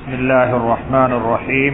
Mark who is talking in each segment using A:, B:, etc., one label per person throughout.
A: بسم الله الرحمن الرحيم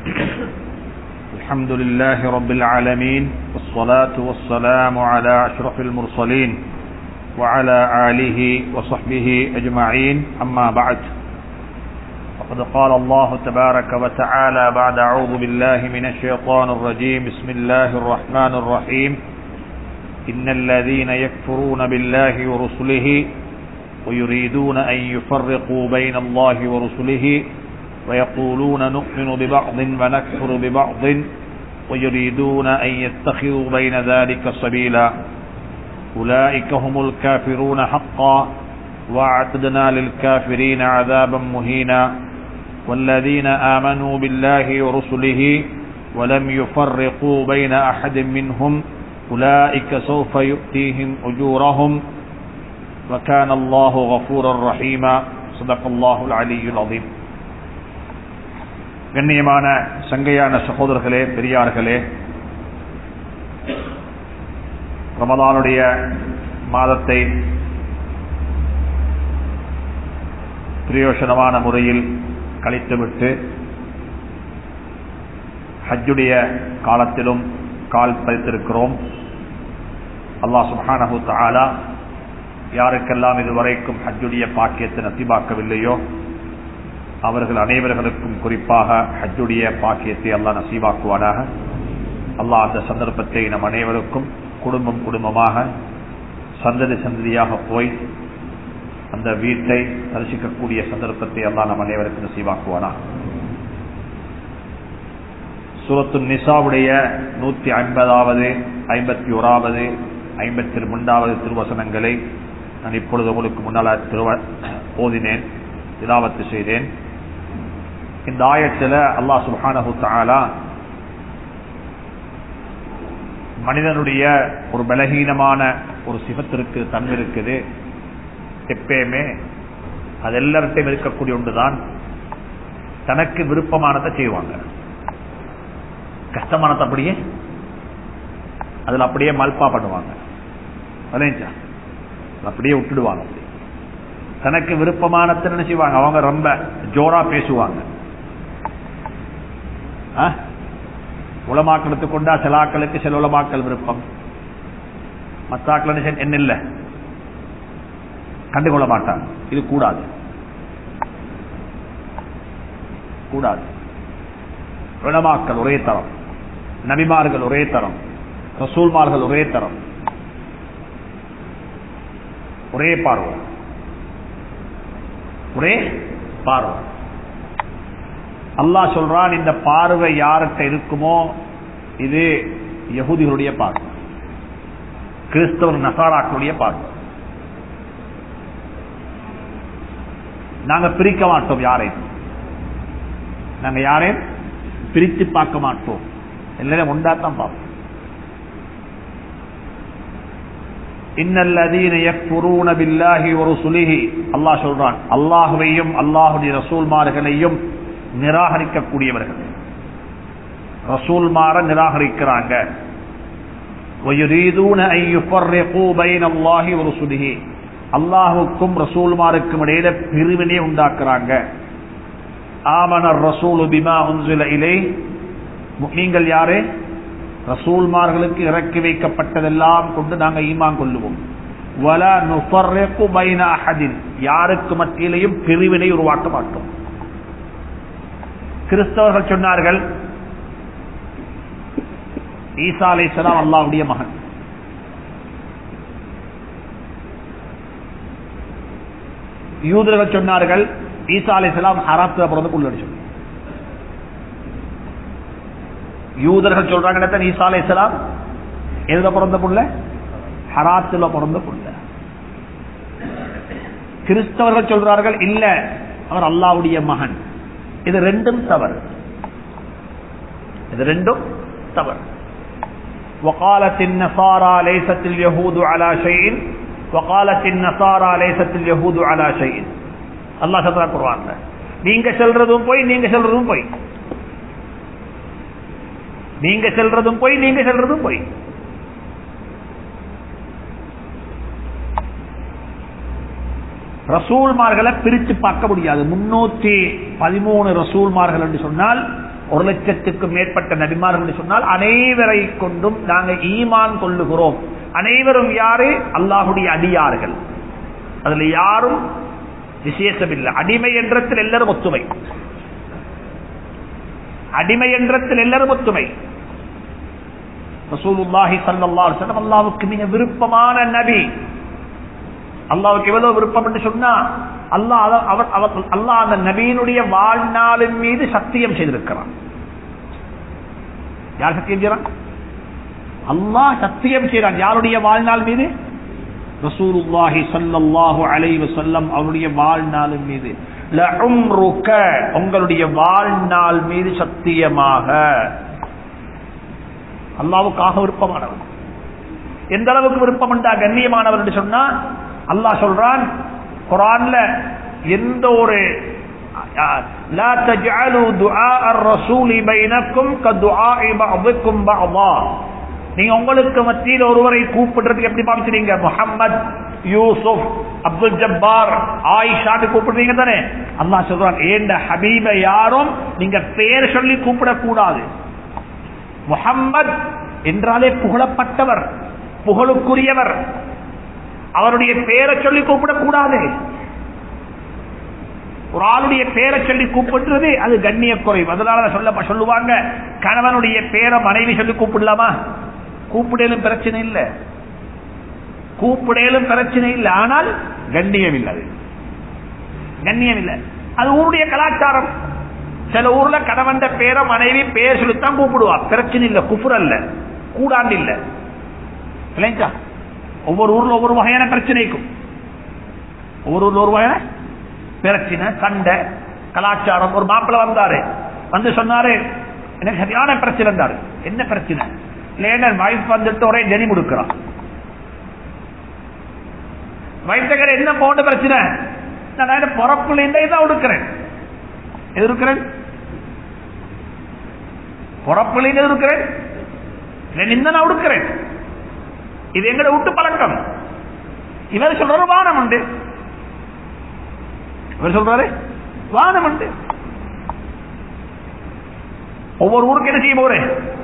A: الحمد لله رب العالمين والصلاة والسلام على أشرف المرسلين وعلى آله وصحبه أجمعين أما بعد فقد قال الله تبارك وتعالى بعد أعوذ بالله من الشيطان الرجيم بسم الله الرحمن الرحيم إن الذين يكفرون بالله ورسله ويريدون أن يفرقوا بين الله ورسله ويقولون نؤمن ببعض ونكفر ببعض ويريدون أن يتخذوا بين ذلك سبيلا أولئك هم الكافرون حقا وأعتدنا للكافرين عذابا مهينا والذين آمنوا بالله ورسله ولم يفرقوا بين أحد منهم أولئك سوف يؤتيهم أجورهم وكان الله غفورا رحيما صدق الله العلي العظيم. கண்ணியமான சங்கையான சகோதரர்களே, பெரியார்களே, ரமலானுடைய மாதத்தை பிரயோசனமான முறையில் கழித்துவிட்டு ஹஜ்ஜுடைய காலத்திலும் கால் பதித்திருக்கிறோம். அல்லாஹ் சுப்ஹானஹு தஆலா யாருக்கெல்லாம் இதுவரைக்கும் ஹஜ்ஜுடைய பாக்கியத்தை நசீபாக்கவில்லையோ அவர்கள் அனைவர்களுக்கும் குறிப்பாக ஹஜ்ஜுடைய பாக்கியத்தை அல்லாஹ் நசீபாக்குவானாக. அல்லாஹ் அந்த சந்தர்ப்பத்தை நம் அனைவருக்கும் குடும்பம் குடும்பமாக சந்ததி சந்ததியாக போய் அந்த வீட்டை தரிசிக்கக்கூடிய சந்தர்ப்பத்தை அல்லாஹ் நம் அனைவருக்கும் நசீபாக்குவானாக. சூரத்து நிசாவுடைய 150வது 51வது 52வது திருவசனங்களை நான் இப்பொழுது உங்களுக்கு முன்னால் ஓதினேன், திலாவத்து செய்தேன். இந்த ஆயத்தில் அல்லாஹ் சுப்ஹானஹு தஆலா மனிதனுடைய ஒரு பலகீனமான ஒரு சிஃபத்திற்கு தன்மை இருக்குது. எப்பயுமே அது எல்லார்ட்டையும் இருக்கக்கூடிய ஒன்றுதான், தனக்கு விருப்பமானதை செய்வாங்க, கஷ்டமானதை அப்படியே அதில் அப்படியே மல்பா பண்ணுவாங்க, அப்படியே விட்டுடுவாங்க. தனக்கு விருப்பமானதை என்ன செய்வாங்க, அவங்க ரொம்ப ஜோரா பேசுவாங்க. உலமாக்கள் எடுத்துக்கொண்டா சிலாக்களுக்கு சில உலமாக்கள் விருப்பம், மத்தாக்கள் என்ன இல்லை கண்டுகொள்ள மாட்டாங்க. இது கூடாது, கூடாது. உலமாக்கள் ஒரே தரம், நபிமார்கள் ஒரே தரம், ரசூல்மார்கள் ஒரே தரம், ஒரே பார்வை, ஒரே பார்வை. அல்லாஹ் சொல்றான், இந்த பார்வை யார்கிட்ட இருக்குமோ இது யஹூதிகளுடைய பார்வை, கிறிஸ்தவர் நசாராக்களுடைய பார்வை. நாங்க பிரிக்க மாட்டோம் யாரையும், நாங்க யாரையும் பிரித்து பார்க்க மாட்டோம், எல்லாரும் ஒன்றாத்தான் பார்ப்போம். இன்னல்லதீன யக்ஃபுரூன பில்லாஹி வ ருசுலிஹி, அல்லாஹ் சொல்றான், அல்லாஹ்வையும் அல்லாஹ்வுடைய ரசூல்மார்களையும் நிராகரிக்கக்கூடியவர்கள், ரசூல்மார நிராகரிக்கிறாங்க. வயுரீதூன அன் யுஃபர்ரிகூ பைனல்லாஹி வ ருசுலிஹி, அல்லாஹ்வுக்கும் ரசூல்மாருக்கும் இடையில பிரிவினை உண்டாக்குறாங்க. ஆமனர் ரசூலு பிமா உன்ஸில இலைஹி, நீங்கள் யாரே ரசூல்மார்களுக்கு இறக்கி வைக்கப்பட்டதெல்லாம் கொண்டு நாங்கள் ஈமான் கொள்ளுவோம். வலா நுஃபர்ரிகு பைன அஹதின், யாருக்கு மத்தியிலையும் பிரிவினை உருவாக்க மாட்டோம். கிறிஸ்தவர்கள் சொன்னார்கள் ஈசா அலைஹிஸ்ஸலாம் அல்லாஹ்வுடைய மகன். யூதர்கள் சொன்னார்கள் ஈசா அலைஹிஸ்ஸலாம் ஹராத்துல பிறந்து புள்ளடிச்சு. யூதர்கள் சொல்றாங்க ஈசா அலைஹிஸ்ஸலாம் எதுல பிறந்த புள்ள, ஹராத்துல பிறந்த புள்ள. கிறிஸ்தவர்கள் சொல்றார்கள் இல்ல அவர் அல்லாஹ்வுடைய மகன். இது ரெண்டும் தவறு, இது ரெண்டும் தவறு. وقالت النصارى ليست اليهود على شيء وقالت النصارى ليست اليهود على شيء. அல்லாஹ் சொல்றான் குர்ஆன்ல, நீங்க சொல்றதும் போய், நீங்க சொல்றதும் போய், நீங்க சொல்றதும் போய், நீங்க சொல்றதும் போய். ரசூல்மார்களை பிரித்து பார்க்க முடியாது. 313 ரசூல்மார்கள் என்று சொன்னால் 1,00,000க்கும் மேற்பட்ட நபிமார்கள் என்று சொன்னால் அனைவரை கொண்டும் நாங்கள் ஈமான் கொள்ளுகிறோம். அனைவரும் யாரு? அல்லாஹுடைய அடியார்கள். அதுல யாரும் விசேஷம் இல்லை. அடிமை என்றத்தில் எல்லாரும் ஒத்துமை. அடிமை என்றத்தில் எல்லாரும் ஒத்துமை. ரசூலுல்லாஹி ஸல்லல்லாஹு அலைஹி வஸல்லம் அல்லாஹ்வுக்கு மிக விருப்பமான நபி. அல்லாஹ்வுக்கு எவ்வளவு விருப்பம் என்று சொன்னா அல்லாஹ் அந்த நபியினுடைய வாழ்நாளின் மீது சத்தியம் செய்திருக்கிறான். யார் சத்தியம் செய்யறான்? அல்லாஹ் சத்தியம் செய்யறான். யாருடைய வாழ்நாள் மீது? ரசூலுல்லாஹி ஸல்லல்லாஹு அலைஹி வஸல்லம் அவருடைய வாழ்நாளின் மீது. லஉம்ருக, உங்களுடைய வாழ்நாள் மீது சத்தியமாக. அல்லாஹ்வுக்காக விருப்பமானவர். எந்த அளவுக்கு விருப்பம் என்றா கண்ணியமானவர் என்று சொன்னா அல்லாஹ் சொல்றான் குர்ஆன்ல, எந்த ஒரு லா தஜஅலு துஆஅ الرسول بينكم كدعاء بعضكم بعضا. நீங்க உங்களுக்கு மத்தியில் ஒருவரை கூப்பிடுறதுக்கு எப்படி பாவிக்கிறீங்க? முஹம்மத், யூசுப், அப்துல் ஜப்பார், ஆயிஷான்னு கூப்பிடுறீங்க தானே? அல்லாஹ் சொல்றான், ஏண்ட ஹபீப யாரும் நீங்க பேர் சொல்லி கூப்பிடக்கூடாது. முஹம்மத் என்றாலே புகழப்பட்டவர், புகழுக்குரியவர். அவருடைய பேரை சொல்லி கூப்பிடக்கூடாது. ஒரு ஆளுடைய பேரை சொல்லி கூப்பிடுறது அது கண்ணிய குறைவு. அதனால சொல்லுவாங்க, கணவனுடைய பேரை மனைவி சொல்லி கூப்பிடலாமா? கூப்பிடலும் பிரச்சனை இல்லை, கூப்பிடலும் பிரச்சனை இல்லை. ஆனால் கண்ணியம் இல்லை, அது கண்ணியம் இல்லை. அது ஊருடைய கலாச்சாரம். சில ஊர்ல கணவன் பேரை மனைவி பேர் சொல்லித்தான் கூப்பிடுவா. பிரச்சனை இல்லை, குஃப்ர் அல்ல, கூடாண்டு இல்லை. இல்லைங்களா? ஒவ்வொரு ஊர்ல ஒவ்வொரு வகையான பிரச்சனைக்கும், ஒவ்வொரு ஊர்ல ஒரு வகையான பிரச்சனை, சண்டை, கலாச்சாரம். ஒரு மாப்பிள்ள வந்தாரு, வந்து சொன்னாரு, எனக்கு சரியான பிரச்சனை இருந்தாரு. என்ன பிரச்சனை? லேனர் வைஃப் வந்துட்டு ஒரே ஜனி முடுக்கிறான். வைஃப்டகர் என்ன போன்ற பிரச்சனை? நான் பொறப்புல தான் உடுக்கிறேன். எது இருக்கிறேன்? பொறப்புல இருக்கிறேன், இந்த நான் உடுக்கிறேன். இது எங்கட விட்டு பழக்கம். இவர் சொல்றாரு வானம் உண்டு, இவர் சொல்றாரு வானம் உண்டு. ஒவ்வொரு ஊருக்கு என்ன செய்ய போறேன்?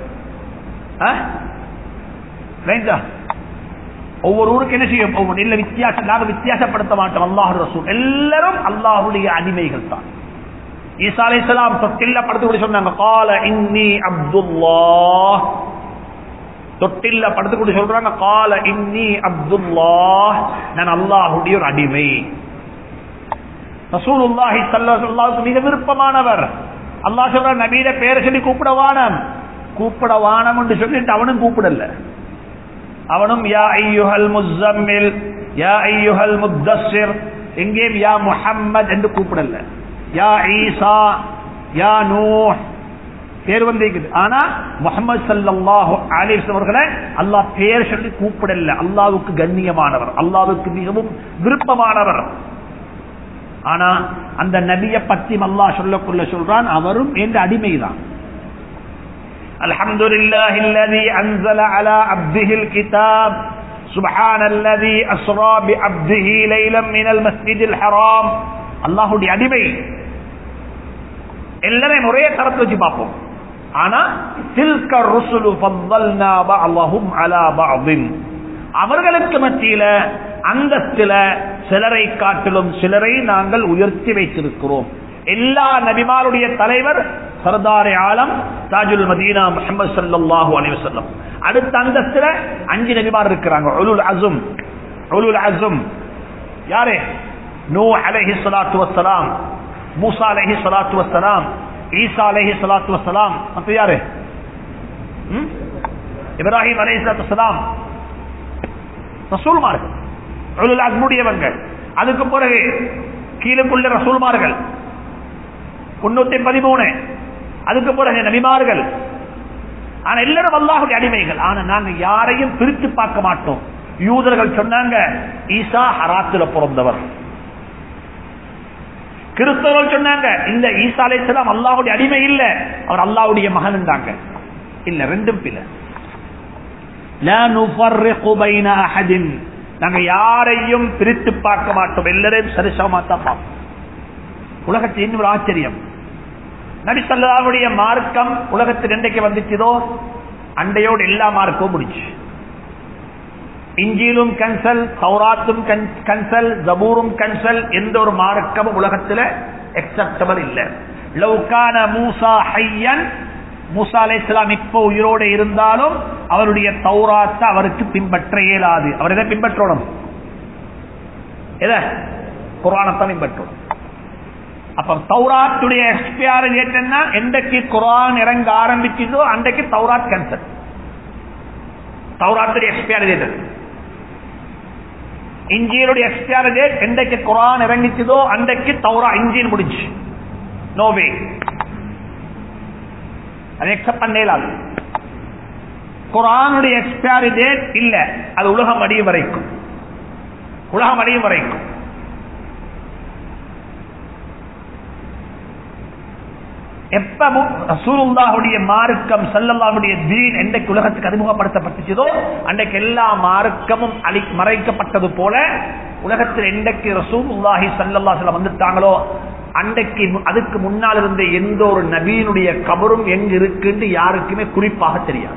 A: ஒவ்வொரு ஊருக்கு என்ன செய்யும்? இல்ல வித்தியாசம், நாங்கள் வித்தியாசப்படுத்த மாட்டோம். அல்லாஹ் ரசூல் எல்லாரும் அல்லாஹுடைய அடிமைகள் தான். ஈசா அலைஹிஸ்ஸலாம் தொட்டில்ல படுத்து சொன்னாங்க, கால இன்னி அப்துல்லாஹ். தொட்டில்ல படுத்து சொல்றாங்க, கால இன்னி அப்துல்லாஹ், நான் அல்லாஹுடைய ஒரு அடிமை. ரசூலுல்லாஹி ஸல்லல்லாஹு அலைஹி வஸல்லம் மிக விருப்பமானவர். அல்லாஹ் சொல்ற நபியில பேரை சொல்லி கூப்பிடவானம், கூப்பிடவானம் என்று சொல்லிட்டு அவனும் கூப்பிடல. அவனும் யா அய்யுஹல் முஸம்மில், யா அய்யுஹல் முத்தஸ்ஸிர், எங்கேயும் யா முஹம்மத் என்று கூப்பிடல. யா ஈசா, யா நூஹ் பேர் வந்திருக்குது. ஆனா முஹம்மது ஸல்லல்லாஹு அலைஹி வஸல்லம் அவர்களை அல்லாஹ் பேர் சொல்லி கூப்பிடல. அல்லாஹ்வுக்கு கண்ணியமானவர், அல்லாஹ்வுக்கு மிகவும் விருப்பமானவர். ஆனா அந்த நபியை பற்றி அல்லாஹ் சொல்லக்குள்ள சொல்றான், அவரும் என்ற அடிமைதான். அல்ஹம்துலில்லாஹி அல்லதி அன்ஸல அலா அப்திஹில் கிதாப், சுப்ஹானல்லதி அஸ்ரா பிஅப்திஹி லைலன் மினல் மஸ்ஜிதில் ஹராம். அல்லாஹ்வுடைய அடிமை. எல்லாரும் ஒரே தரத்தை வச்சு பார்ப்போம். ஆனா தில்க ருசுலு ஃபضلنا بعضهم على بعض, அவர்களுக்கு மத்தியில அந்தஸ்தில சிலரை காட்டிலும் சிலரை நாங்கள் உயர்த்தி வைத்திருக்கிறோம். எல்லா நபிமாருடைய தலைவர் சர்தார் ஆலம் தாஜுல் மதீனா முஹம்மது ஸல்லல்லாஹு அலைஹி வஸல்லம். அடுத்த அந்தஸ்தில 5 நபிமார் இருக்கிறாங்க. உலுல் அஸம், உலுல் அஸம் யாரே? நூஹ் அலைஹிஸ்ஸலாத்து வஸ்ஸலாம், மூசா அலைஹிஸ்ஸலாத்து வஸ்ஸலாம், ஈசா அலைஹிஸ்ஸலாத்து வஸ்ஸலாம். அப்ப யாரு? இப்ராஹிம் அலைஹிஸ்ஸலாத்து வஸ்ஸலாம். ரசூல்மார்கள், உலுல் அஸ்முடையவங்க. அதுக்கு பிறகு கீழுக்குள்ள ரசூல்மார்கள் 313. அதுக்கு பிறகு நபிமார்கள். ஆனா எல்லாரும் அல்லாஹ்வுடைய அடிமைகள். ஆனா நாங்க யாரையும் பிரித்து பார்க்க மாட்டோம். யூதர்கள் சொன்னாங்க ஈசா ஹராத்துல பிறந்தவர். கிறிஸ்தவர்கள் சொன்னாங்க இந்த ஈசா அலைஹிஸ்ஸலாம் அல்லாஹ்வுடைய அடிமை இல்ல, அவர் அல்லாஹ்வுடைய மகன் என்றாங்க. இல்ல, ரெண்டும் பிழை. லா நுஃபர்ரிகு பைன அஹதின், நாங்க யாரையும் பிரித்து பார்க்க மாட்டோம், எல்லாரையும் சரிசமமா தான் பார்ப்போம். உலகத்தில் இன்னொரு ஆச்சரியம், நபி ஸல்லல்லாஹுடைய மார்க்கம் உலகத்தில் என்றைக்கு வந்துச்சதோ அண்டையோடு எல்லா மார்க்கமும் முடிச்சு. இஞ்சிலும் கன்சல், தௌராத்தும் கன்சல், ஜபூரும் கன்சல், எந்த ஒரு மார்க்கமும் உலகத்தில் அக்செப்டபிள் இல்லை. லவ் கான மூசா ஹய்யன், மூசா அலைஹிஸ்ஸலாம் இப்போ உயிரோடு இருந்தாலும் அவருடைய தௌராத்தை அவருக்கு பின்பற்ற இயலாது. அவர் எதை பின்பற்றணும்? எதை? குர்ஆனைத்தான் பின்பற்றணும். அப்ப தௌராத்துடைய எக்ஸ்பயரி டேட் என்ன? என்றைக்கு குர்ஆன் இறங்க ஆரம்பிச்சதோ அன்றைக்கு தௌராத் கேன்சல். தௌராத்துடைய எக்ஸ்பயரி டேட். இன்ஜீலுடைய எக்ஸ்பயரி டேட் என்றைக்கு குர்ஆன் இறங்கிச்சதோ அன்றைக்கு தௌரா இன்ஜீல் முடிஞ்சு. நோ வே, அதை அக்செப்ட் பண்ணேலாது. குர்ஆனுடைய எக்ஸ்பயரி டேட் இல்ல, அது உலகம் அடியும் வரைக்கும். உலகம் அடியும் வரைக்கும் எப்பவும் ரசூலுல்லாஹுடைய மார்க்கம் ஸல்லல்லாஹுடைய தீன் என்றைக்கு உலகத்துக்கு அறிமுகப்படுத்தப்பட்டதோ அன்றைக்கு எல்லா மார்க்கமும் மறைக்கப்பட்டது போல உலகத்தில் என்றைக்கு ரசூலுல்லாஹி ஸல்லல்லாஹு அலைஹி வஸல்லம் வந்துட்டாங்களோ அன்றைக்கு அதுக்கு முன்னால் இருந்த எந்த ஒரு நபியினுடைய கபரும் எங்க இருக்குன்னு யாருக்குமே குறிப்பாக தெரியாது.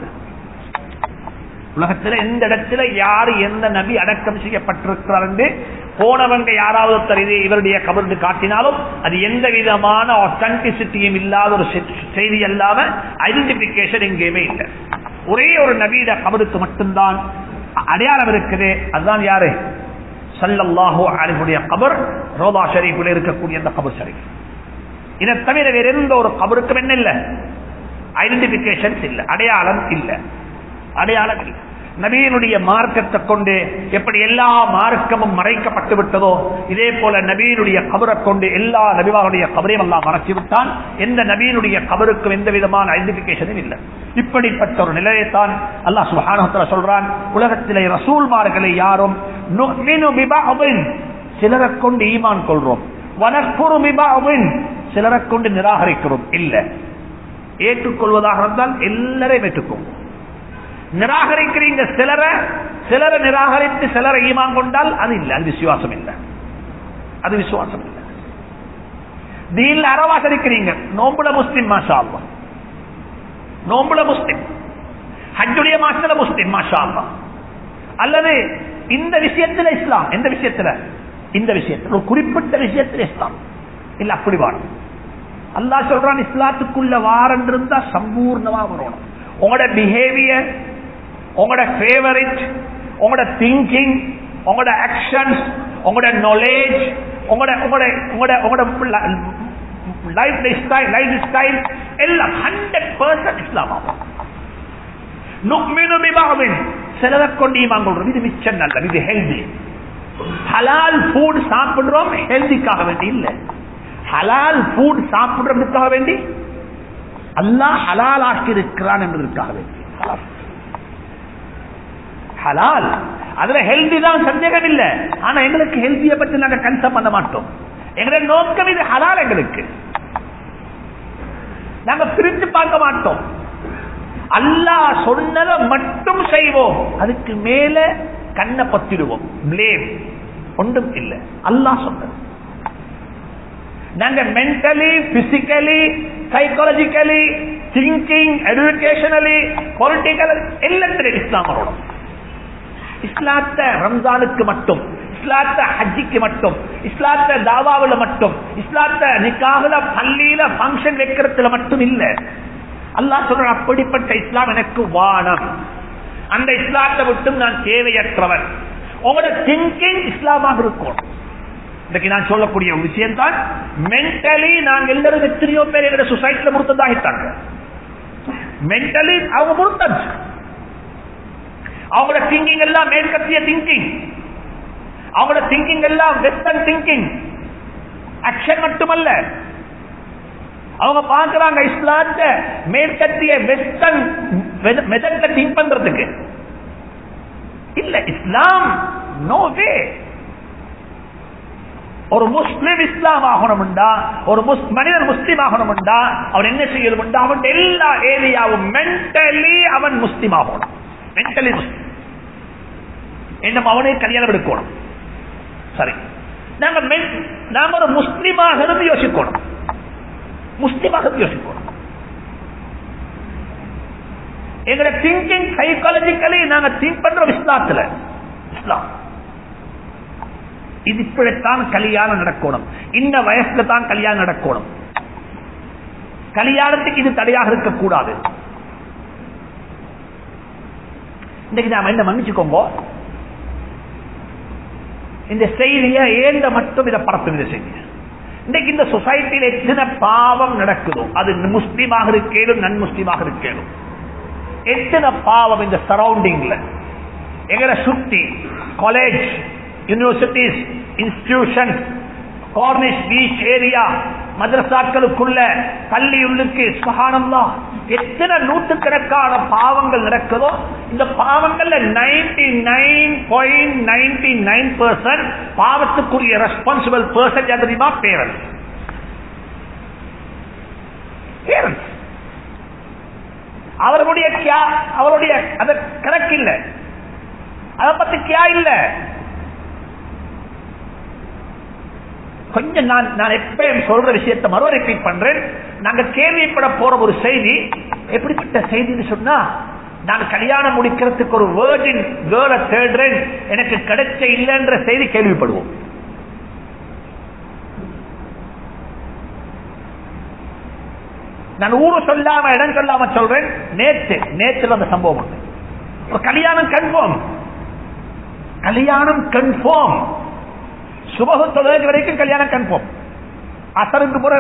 A: உலகத்தில் எந்த இடத்துல யாரு எந்த நபி அடக்கம் செய்யப்பட்டிருக்கிறார் என்று போனவங்க யாராவது இவருடைய கபர் காட்டினாலும் அது எந்த விதமான ஆத்தென்டிசிட்டியும் இல்லாத ஒரு செய்தி அல்லாம ஐடென்டிபிகேஷன் எங்கேயுமே இல்லை. ஒரே ஒரு நபியிட கபருக்கு மட்டும்தான் அடையாளம் இருக்குது. அதுதான் யாரு? ஸல்லல்லாஹு அலைஹி வஸல்லம் கபர், ரோதா ஷரீஃபில் இருக்கக்கூடிய அந்த கபர் ஷரீஃப். இதை தவிர வேற எந்த ஒரு கபருக்கும் என்ன இல்லை? ஐடென்டிபிகேஷன் இல்லை, அடையாளம் இல்லை, அடையாளம் இல்லை. நபியினுடைய மார்க்கத்தை கொண்டு எப்படி எல்லா மார்க்கமும் மறைக்கப்பட்டு விட்டதோ இதே போல நபியினுடைய கபரை கொண்டு எல்லா நபிவாருடைய கபரையும் அல்லாஹ் மறைச்சு விட்டான். எந்த நபியினுடைய கபருக்கும் எந்த விதமான ஐடென்டிபிகேஷனும் இல்லை. இப்படிப்பட்ட ஒரு நிலையைத்தான் அல்லாஹ் சுப்ஹானஹு வ தஆலா சொல்றான், உலகத்திலே ரசூல்மார்களை யாரும் நுஃமினு பிபஅதின், சிலரை கொண்டு ஈமான் கொள்றோம், வனக்ஃபுரு பிபஅதின், சிலரை கொண்டு நிராகரிக்கிறோம். இல்ல, ஏற்றுக்கொள்வதாக இருந்தால் எல்லாரையும் ஏற்றுக்கொள்வோம். நிராகரிக்கிறீங்க சிலரை நிராகரித்து சிலரை ஈமான் கொண்டால் அது இல்லை, அது விசுவாசம் இல்லை, அது விசுவாசம் இல்லை. தீன்ல அறவாசரிக்கிறீங்க, நோம்புல முஸ்லிம் மாஷா அல்லாஹ், நோம்புல முஸ்லிம், ஹஜ்ஜுடைய மாசத்துல முஸ்லிம் மாஷா அல்லாஹ். அல்லது இந்த விஷயத்துல இஸ்லாம், எந்த விஷயத்துல? இந்த விஷயத்துல, ஒரு குறிப்பிட்ட விஷயத்துல இஸ்லாம் இல்ல, அப்படி வாழும். அல்லாஹ் சொல்றான் இஸ்லாத்துக்குள்ள வாரன் இருந்தா சம்பூர்ணமா வரணும். உங்களோட பிஹேவியர், உங்களோட ஃபேவரிட், உங்களோட திங்கிங், உங்களோட ஆக்ஷன்ஸ், உங்களோட நாலேஜ், உங்களோட லைஃப் ஸ்டைல் எல்லாம் 100% இஸ்லாம் ஆகும். நுக்மினு பிபஅதின், சிலரை கொண்டு ஈமான் கொள்றோம், இது மிச்சம் நல்லது, இது ஹெல்தி. ஹலால் ஃபுட் சாப்பிடுறோம் ஹெல்திக்காக வேண்டி இல்ல, ஹலால் ஃபுட் சாப்பிடுறதுக்காக வேண்டி அல்லாஹ் ஹலால் ஆக்கி இருக்கிறான் என்பதற்காக வேண்டி. ஹலால் அதுல ஹெல்தி தான், சந்தேகம் இல்லை. ஆனா எங்களுக்கு ஹெல்தியை பற்றி நாங்க கன்சர்ன் பண்ண மாட்டோம். எங்களுடைய நோக்கம் இது ஹலால். எங்களுக்கு நாங்க பிரித்து பார்க்க மாட்டோம். அல்லாஹ் சொன்னதை மட்டும் செய்வோம், அதுக்கு மேல கண்ணை பத்திடுவோம். பிளேம் ஒன்றும் இல்லை, அல்லாஹ் சொன்னது. நாங்க mentally, physically, psychologically, thinking, educationally, political எல்லாத்திலும் இஸ்லாம் வரணும். இஸ்லாத்த ரம்ஜானுக்கு மட்டும், இஸ்லாத்த ஹஜ்ஜிக்கு மட்டும், இஸ்லாத்த தாவாவுல மட்டும், இஸ்லாத்த நிக்காஹ்ல பள்ளியில ஃபங்க்ஷன் வைக்கிறதுல மட்டும் இல்ல. அல்லாஹ் சொல்ற அப்படிப்பட்ட இஸ்லாம் எனக்கு வானம், அந்த இஸ்லாத்தை விட்டும் நான் தேவையற்றவன். உங்களோட திங்கிங் இஸ்லாமாக இருக்கும். இன்னைக்கு நான் சொல்லக்கூடிய விஷயம் தான், மென்டலி நாங்க எல்லாரும் எத்தனையோ பேர் எங்க சொசைட்டில முறுத்ததாகிட்டாங்க. மென்டலி அவங்க முறுத்தது, அவங்களோட திங்கிங் எல்லாம் மேற்கத்திய திங்கிங், அவங்களோட திங்கிங் எல்லாம் வெஸ்டர்ன் திங்கிங். ஆக்ஷன் மட்டுமல்ல, அவங்க பாக்குறாங்க இஸ்லாத்த மேற்கத்திய வெஸ்டர்ன் மெதத்தை திங்க் பண்றதுக்கு இல்ல. Islam no way. ஒரு முஸ்லிம் இஸ்லாம் ஆகணும்டா, ஒரு மனிதன் முஸ்லிம் ஆகணும்டா அவன் என்ன செய்யணும்டா, அவன் எல்லா ஏரியாவும் மென்டலி அவன் முஸ்லிம் ஆகணும். Mentally Muslim. என்ன அவனே கல்யாணம் எடுக்கணும். சரி, நாங்க ஒரு முஸ்லிமாக இருந்து யோசிக்கணும். எங்க திங்கிங் சைக்காலஜிக்கலி நாங்க திங்க் பண்றோம் இஸ்லாத்துல. இஸ்லாம் இது இப்படித்தான் கல்யாணம் நடக்கணும், இந்த வயசுல தான் கல்யாணம் நடக்கணும். கல்யாணத்துக்கு இது தடையாக இருக்கக்கூடாது. இன்னைக்கு நாம என்ன மன்னிச்சுக்கோங்க, இந்த செய்தியை ஏண்ட மட்டும் இதை பரப்புகிற செய்தி. இன்னைக்கு இந்த சொசைட்டியில் எத்தனை பாவம் நடக்குதோ, அது முஸ்லீமாக இருக்கேனும் நன் முஸ்லீமாக இருக்கேனும், எத்தனை பாவம் இந்த சரௌண்டிங்ல எங்களை சுத்தி college, universities, institution, corniche beach area, மதரசாக்களுக்குள்ள பள்ளியுள்ளுக்கு சுப்ஹானல்லாஹ் எத்தனை நூற்றுக்கணக்கான பாவங்கள் நடக்குதோ, இந்த பாவங்கள்ல 99.99% பாவத்துக்குரிய ரெஸ்பான்சிபிள் பர்சன் யார் தெரியுமா? பேரண்ட்ஸ். அவருடைய அது கணக்கு இல்ல, அதை பத்தி கியா இல்ல. கொஞ்சம் நான் எப்பயும் சொல்ற விஷயத்தை மறுவ ரிப்பீட் பண்றேன். நாங்க கேள்விப்பட போற ஒரு செய்தி எப்படிப்பட்ட செய்தின்னு சொன்னா, நான் கல்யாணம் முடிக்கிறதுக்கு ஒரு வேர்ஜின் கேர்ளை தேடுறேன், எனக்கு கிடைச்ச இல்லைன்ற செய்தி கேள்விப்படுவோம். நான் ஊரு சொல்லாம இடம் சொல்லாம சொல்றேன். நேற்று அந்த சம்பவம் உண்டு. ஒரு கல்யாணம் கன்ஃபார்ம், சுபஹு தொழுகை வரைக்கும் கல்யாணம் கன்ஃபார்ம், அசருக்கு பிறகு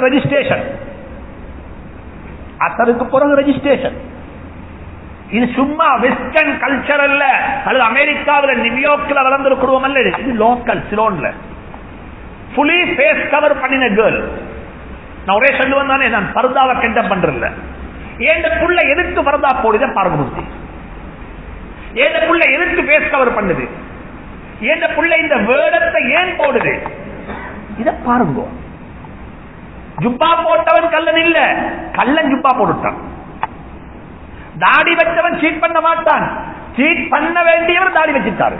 A: ரெஜிஸ்ட்ரேஷன். இது சும்மா வெஸ்டர்ன் கல்ச்சர் அல்ல, அல்லது அமெரிக்காவில் நியூயார்க்ல வளர்ந்திருக்கிறோம் அல்ல, இது லோக்கல் சிலோன்ல ஃபுல்லி ஃபேஸ் கவர் பண்ணின கேர்ள். நான் ஒரே சொல்லுவேன் தானே, நான் பர்தாவை கண்டம் பண்றல. ஏண்டக்குள்ள எதுக்கு பர்தா போடுத பாருங்க புத்தி, ஏண்டக்குள்ள எதுக்கு ஃபேஸ் கவர் பண்ணுது, ஏண்டக்குள்ள இந்த வேடத்தை ஏன் போடுது, இத பாருங்க. ஜுப்பா போட்டவன் கல்லன் இல்ல, கல்லன் ஜுப்பா போட்டுட்டான். தாடி வச்சவன் சீட் பண்ண மாட்டான், சீட் பண்ண வேண்டியவர் தாடி வச்சிட்டாரு.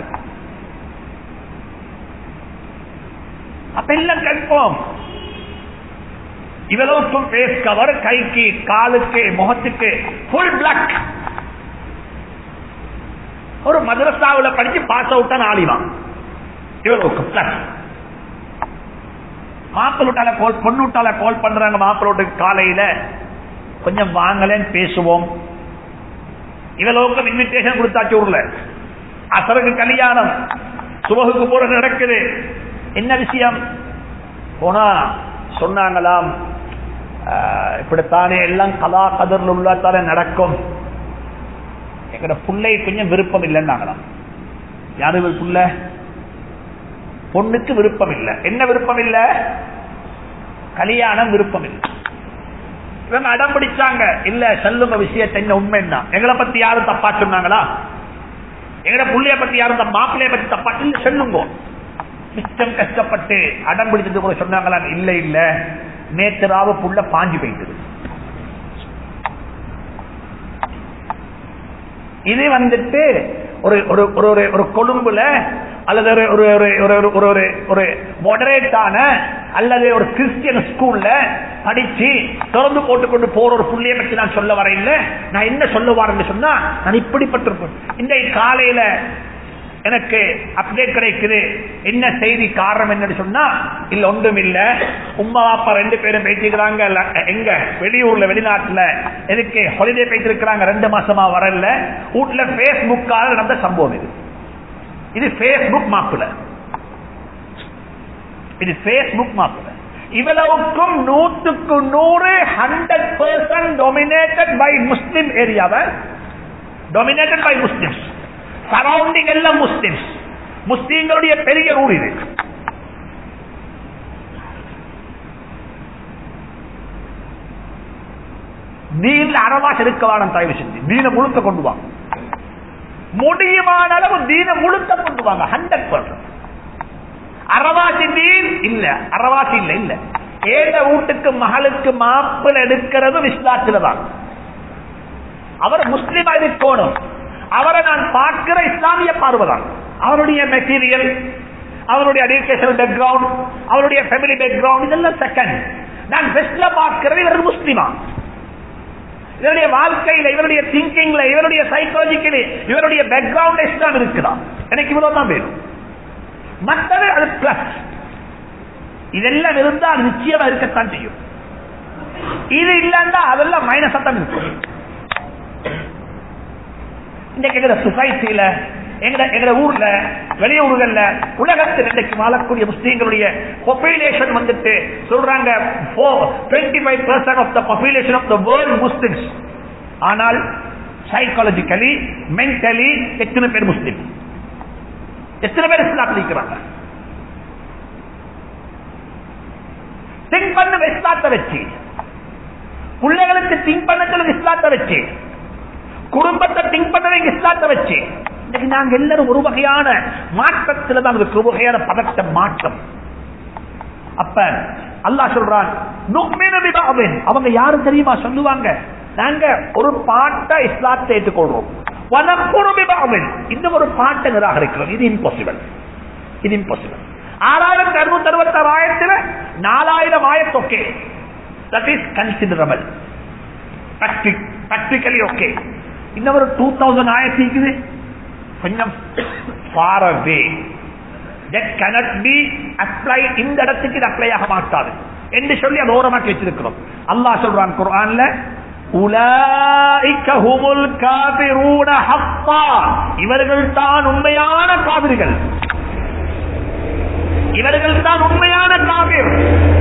A: அப்ப எல்லாம் கன்ஃபார்ம். இவளுக்கும் ஃபேஸ் கவர், கைக்கு, காலுக்கு, முகத்துக்கு ஃபுல் பிளாக். ஒரு மதரசாவில் படிச்சு பாஸ் அவுட் தான் ஆளிவான். இவளுக்கு பிளஸ். மாப்பிள்ளால பொண்ணுட்டால கால் பண்றாங்க, மாப்பிள்ளோட்டுக்கு காலையில கொஞ்சம் வாங்கலன்னு பேசுவோம். இவளுக்கு இன்விடேஷன் கொடுத்தாச்சு ஊர்ல, அசருக்கு கல்யாணம், சுபகுக்கு போற நடக்குது. என்ன விஷயம் போனா சொன்னாங்களாம், இப்படித்தானே எல்லாம் கலா கதர்ல உள்ளாத்தால நடக்கும், எங்கட புள்ளை கொஞ்சம் விருப்பம் இல்லைன்னாங்களாம். யாரு புள்ள? பொண்ணுக்கு விருப்பம் இல்லை. என்ன விருப்பம் இல்ல? கல்யாணம் விருப்பம் இல்லை. இவங்க அடம் பிடிச்சாங்க, இல்ல சொல்லுங்க விஷயத்தை, என்ன உண்மை என்ன, எங்களை பத்தி யாரும் தப்பா சொன்னாங்களா, எங்கட புள்ளைய பத்தி யாரும் மாப்பிள்ளைய பத்தி தப்பா இல்ல சொல்லுங்க. மிச்சம் கஷ்டப்பட்டு அடம் பிடிச்சது கூட சொன்னாங்களா, இல்ல இல்ல நேற்று ராவு புள்ள பாஞ்சு போயிட்டு. இது வந்துட்டு ஒரு கொழும்புல அல்லது ஒரு மாடரேட்டான அல்லது ஒரு கிறிஸ்டியன் ஸ்கூல்ல படிச்சு திறந்து போட்டுக்கொண்டு போற ஒரு புள்ளைய பற்றி நான் சொல்ல வர இல்லை. நான் என்ன சொல்ல வரேன்னு சொன்னா, நான் இப்படிப்பட்டிருப்பேன். இந்த காலையில எனக்கு அப்டேட் கிடைக்குது. என்ன செய்தி, காரணம் என்னன்னு சொன்னா, இல்ல ஒன்றும் இல்ல, உம்மா அப்பா 2 பேரும் பேசிக்கிறாங்க. எங்க வெளியூர்ல, வெளிநாட்டுல எதுக்கு ஹாலிடே பேசிருக்கிறாங்க, 2 மாசமா வரல. வீட்டுல பேஸ்புக்கால நடந்த சம்பவம் இது. இது பேஸ்புக் மாப்பிள, இது பேஸ்புக் மாப்பிள. இவ்வளவுக்கும் 100% dominated by முஸ்லிம் ஏரியாவை, dominated by முஸ்லிம்ஸ், சரௌண்டிங் எல்லாம் முஸ்லிம்ஸ், முஸ்லிம்களுடைய பெரிய ஊர் இது. தீன்ல அறவாசி இருக்கவான தயவு செஞ்சு தீன முழுக்க கொண்டு வாங்க, முடியுமான அளவு தீன முழுக்க கொண்டு வாங்க. 100%. அறவாசி தீன் இல்ல, அறவாசி இல்ல இல்ல. ஏழ வீட்டுக்கு மகளுக்கு மாப்பிள்ளை எடுக்கிறதும் இஸ்லாத்தில தான். அவர் முஸ்லிமா இருக்கணும், அவரை நான் பார்க்கிற இஸ்லாமிய பார்வைதான். அவருடைய மெட்டீரியல், அவருடைய எஜுகேஷனல் பேக்ரவுண்ட், அவருடைய ஃபேமிலி பேக்ரவுண்ட் இதெல்லாம் செகண்ட். நான் பெஸ்ட்ல பார்க்கிறது இவர்கள் முஸ்லிமா, இவருடைய வாழ்க்கையில, இவருடைய திங்கிங்ல, இவருடைய சைக்காலஜிக்கலி, இவருடைய பேக்ரவுண்ட் இஸ்லாம் இருக்குதா, எனக்கு இவ்வளவு தான் வேணும். மற்றது அது பிளஸ். இதெல்லாம் இருந்தால் நிச்சயமா இருக்கத்தான் செய்யும். இது இல்லைன்னா அதெல்லாம் மைனஸா தான் இருக்கும். இன்னைக்கு எங்க சொசைட்டியில, எங்க ஊர்ல, வெளியூர்கள்ல, உலகத்தில் இன்றைக்கு வாழக்கூடிய முஸ்லீம்களுடைய பாப்புலேஷன் வந்துட்டு சொல்றாங்க 25% of the population of the world Muslims. ஆனால் சைக்காலஜிக்கலி, மென்டலி எத்தனை பேர் முஸ்லீம், எத்தனை பேர் இஸ்லாத்தில் இருக்கிறாங்க? திங்க் பண்ண இஸ்லாத்தை வச்சு, பிள்ளைகளுக்கு திங்க் பண்ண இஸ்லாத்தை வச்சு, குடும்பத்தை திங்க் பண்ண இஸ்லாத்தை வச்சு, நாங்க எல்லாரும் ஒரு வகையான மாற்றத்தில் தான் இருக்கு, ஒரு வகையான பதட்ட மாற்றம். அப்ப அல்லாஹ் சொல்றான், அவங்க யாரும் தெரியுமா சொல்லுவாங்க, நாங்க ஒரு பாட்டை இஸ்லாத்தை ஏற்றுக்கொள்றோம், இன்னும் ஒரு பாட்டை நிராகரிக்கிறோம். இது இம்பாசிபிள், இது இம்பாசிபிள். 6666 ஆயத்தில் 4000 ஆயத் okay, that is considerable, practically okay. இன்னும் ஒரு 2000 ஆயத் இருக்குது, கொஞ்சம் far away, that cannot be applied, இந்த இடத்துக்கு இது அப்ளை ஆக மாட்டாது என்று சொல்லி அது ஓரமாக்கி வச்சிருக்கிறோம். அல்லாஹ் சொல்றான் குர்ஆன்ல, உலாயிக ஹுமுல் காஃபிரூன ஹக்கா, இவர்கள் தான் உண்மையான காஃபிர்கள், இவர்கள் தான் உண்மையான காஃபிர்.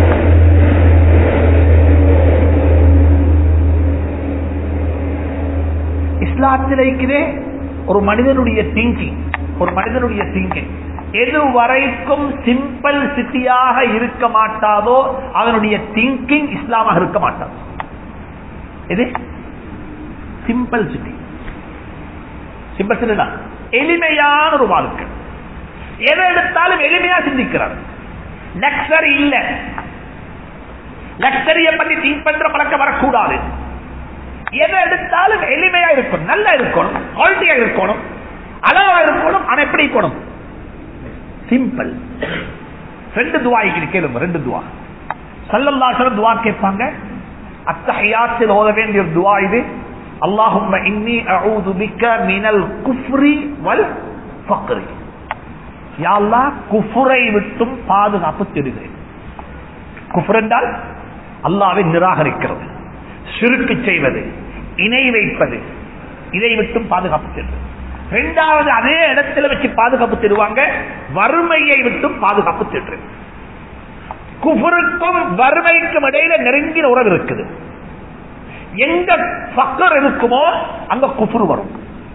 A: இஸ்லாத்தில் இருக்கிறே ஒரு மனிதனுடைய திங்கிங், ஒரு மனிதனுடைய திங்கிங் எது வரைக்கும் சிம்பிள் சிட்டியாக இருக்க மாட்டாதோ அவனுடைய திங்கிங் இஸ்லாமாக இருக்க மாட்டாது. இது சிம்பிள் சிட்டி, சிம்பிள் சிட்டி எளிமையான ஒரு வாழ்க்கை, எதை எடுத்தாலும் எளிமையா சிந்திக்கிறார். லக்ஸரி இல்ல, லக்ஸரிய பத்தி திங்க் பண்ற பழக்கம் வரக்கூடாது. எதை எடுத்தாலும் எளிமையா இருக்கணும், நல்லா இருக்கணும், குவாலிட்டியா இருக்கணும், அளவா இருக்கணும். ஆனா எப்படி இருக்கணும்? சிம்பிள். 2 துவா கேளுங்க, 2 துவா. ஸல்லல்லாஹு அலைஹி வஸல்லம் துவா கேட்பாங்க. அத்தஹியாத்தில் ஓத வேண்டிய ஒரு துவா இது. அல்லாஹும்ம இன்னி அஊது பிக்க மினல் குஃப்ரி வல் ஃபக்ரி. யா அல்லாஹ், குஃப்ரை விட்டும் பாதுகாப்பு தேடுகிறேன். குஃப்ர் என்றால் அல்லாஹ்வை நிராகரிக்கிறது, ஷிர்க் செய்வது, இணை வைப்பது, இதை விட்டும் பாதுகாப்பு தேடுவது. இரண்டாவது, அதே இடத்துல வச்சு பாதுகாப்பு தேடுவாங்க, வறுமையை விட்டும் பாதுகாப்பு தேடுறது. குஃப்ருக்கும் வறுமைக்கும் இடையில நெருங்கின உறவு இருக்குது. எங்க ஃபக்ர் இருக்குமோ அங்க குஃப்ர் வரும்,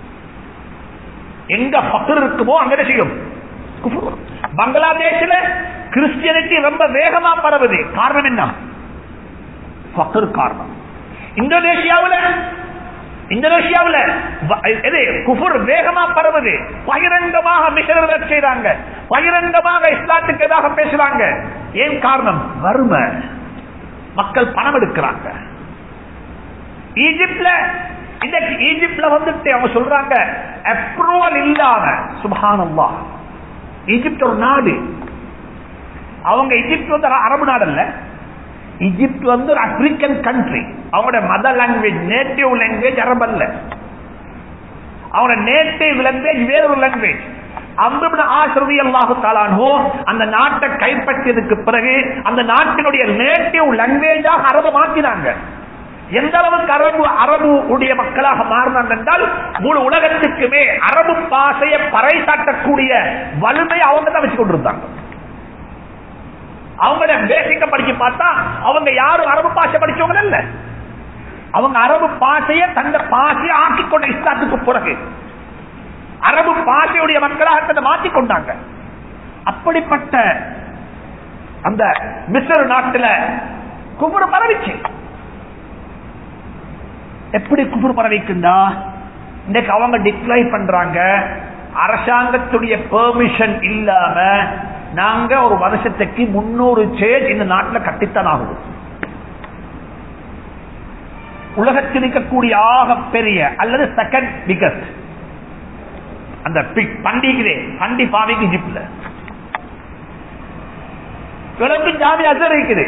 A: எங்க ஃபக்ர் இருக்குமோ அங்க என்ன செய்யும்? குஃப்ர் வரும். பங்களாதேஷ்ல கிறிஸ்டியானிட்டி ரொம்ப வேகமா பரவுது. காரணம் என்ன? ஃபக்ர் காரணம். இந்தோனேஷியாவில் குஃபர் வேகமா பரவுது. பகிரங்கமாக மிஷனர்கள் செய்றாங்க, பகிரங்கமாக இஸ்லாத்துக்கு எதிராக பேசுறாங்க. ஏன் காரணம்? வறுமை. மக்கள் பணம் எடுக்கிறாங்க. ஈஜிப்ட்ல வந்துட்டு அவங்க சொல்றாங்க, அப்ரூவல் இல்லாம, சுப்ஹானல்லாஹ், ஈஜிப்ட் ஒரு நாடு. அவங்க ஈஜிப்ட் வந்து அரபு நாடு அல்ல, ஈஜிப்ட் வந்து ஒரு ஆப்பிரிக்கன் கண்ட்ரி. அவங்களோட மதர் லாங்குவேஜ், நேட்டிவ் லாங்குவேஜ் அரபு அல்ல. அவங்களோட நேட்டிவ் லாங்குவேஜ் வேறொரு லாங்குவேஜ். அம்ர் இப்னு ஆஸ் ரலியல்லாஹு தஆலா அன்ஹு அந்த நாட்டை கைப்பற்றியதுக்கு பிறகு அந்த நாட்டினுடைய நேட்டிவ் லாங்குவேஜாக அரபு மாற்றினாங்க. எந்த அளவுக்கு அரபு உடைய மக்களாக மாறினாங்க என்றால், முழு உலகத்துக்குமே அரபு பாஷையை பறைசாட்டக்கூடிய வலிமை அவங்க தான் வச்சு கொண்டிருந்தாங்க. அவங்கள பேசிக்க படிச்சு பார்த்தா அவங்க யாரும் அரபு பாஷை படிச்சவங்க இல்ல. அவங்க அரபு பாஷையை தந்த பாஷையை ஆக்கிக்கொண்ட இஸ்லாத்துக்கு பிறகு அரபு பாஷையுடைய மக்களாக மாற்றிக்கொண்டாங்க. அப்படிப்பட்ட அந்த மிஸ்ர் நாட்டில் குஃப்ர் பரவிச்சு. எப்படி குஃப்ர் பரவிக்குண்டா, இன்னைக்கு அவங்க டிக்ளைன் பண்றாங்க, அரசாங்கத்துடைய பெர்மிஷன் இல்லாம நாங்க ஒரு வருஷத்துக்கு 300 சேர்ச் இந்த நாட்டில் கட்டித்தான் ஆகுது. உலகத்தில் இருக்கக்கூடிய ஆக பெரிய அல்லது செகண்ட் பிகஸ்ட் அந்த பண்டிகை பண்டி பாவிக்கு ஜிப்ல இவளுக்கும் ஜாமி அசர் இருக்குது.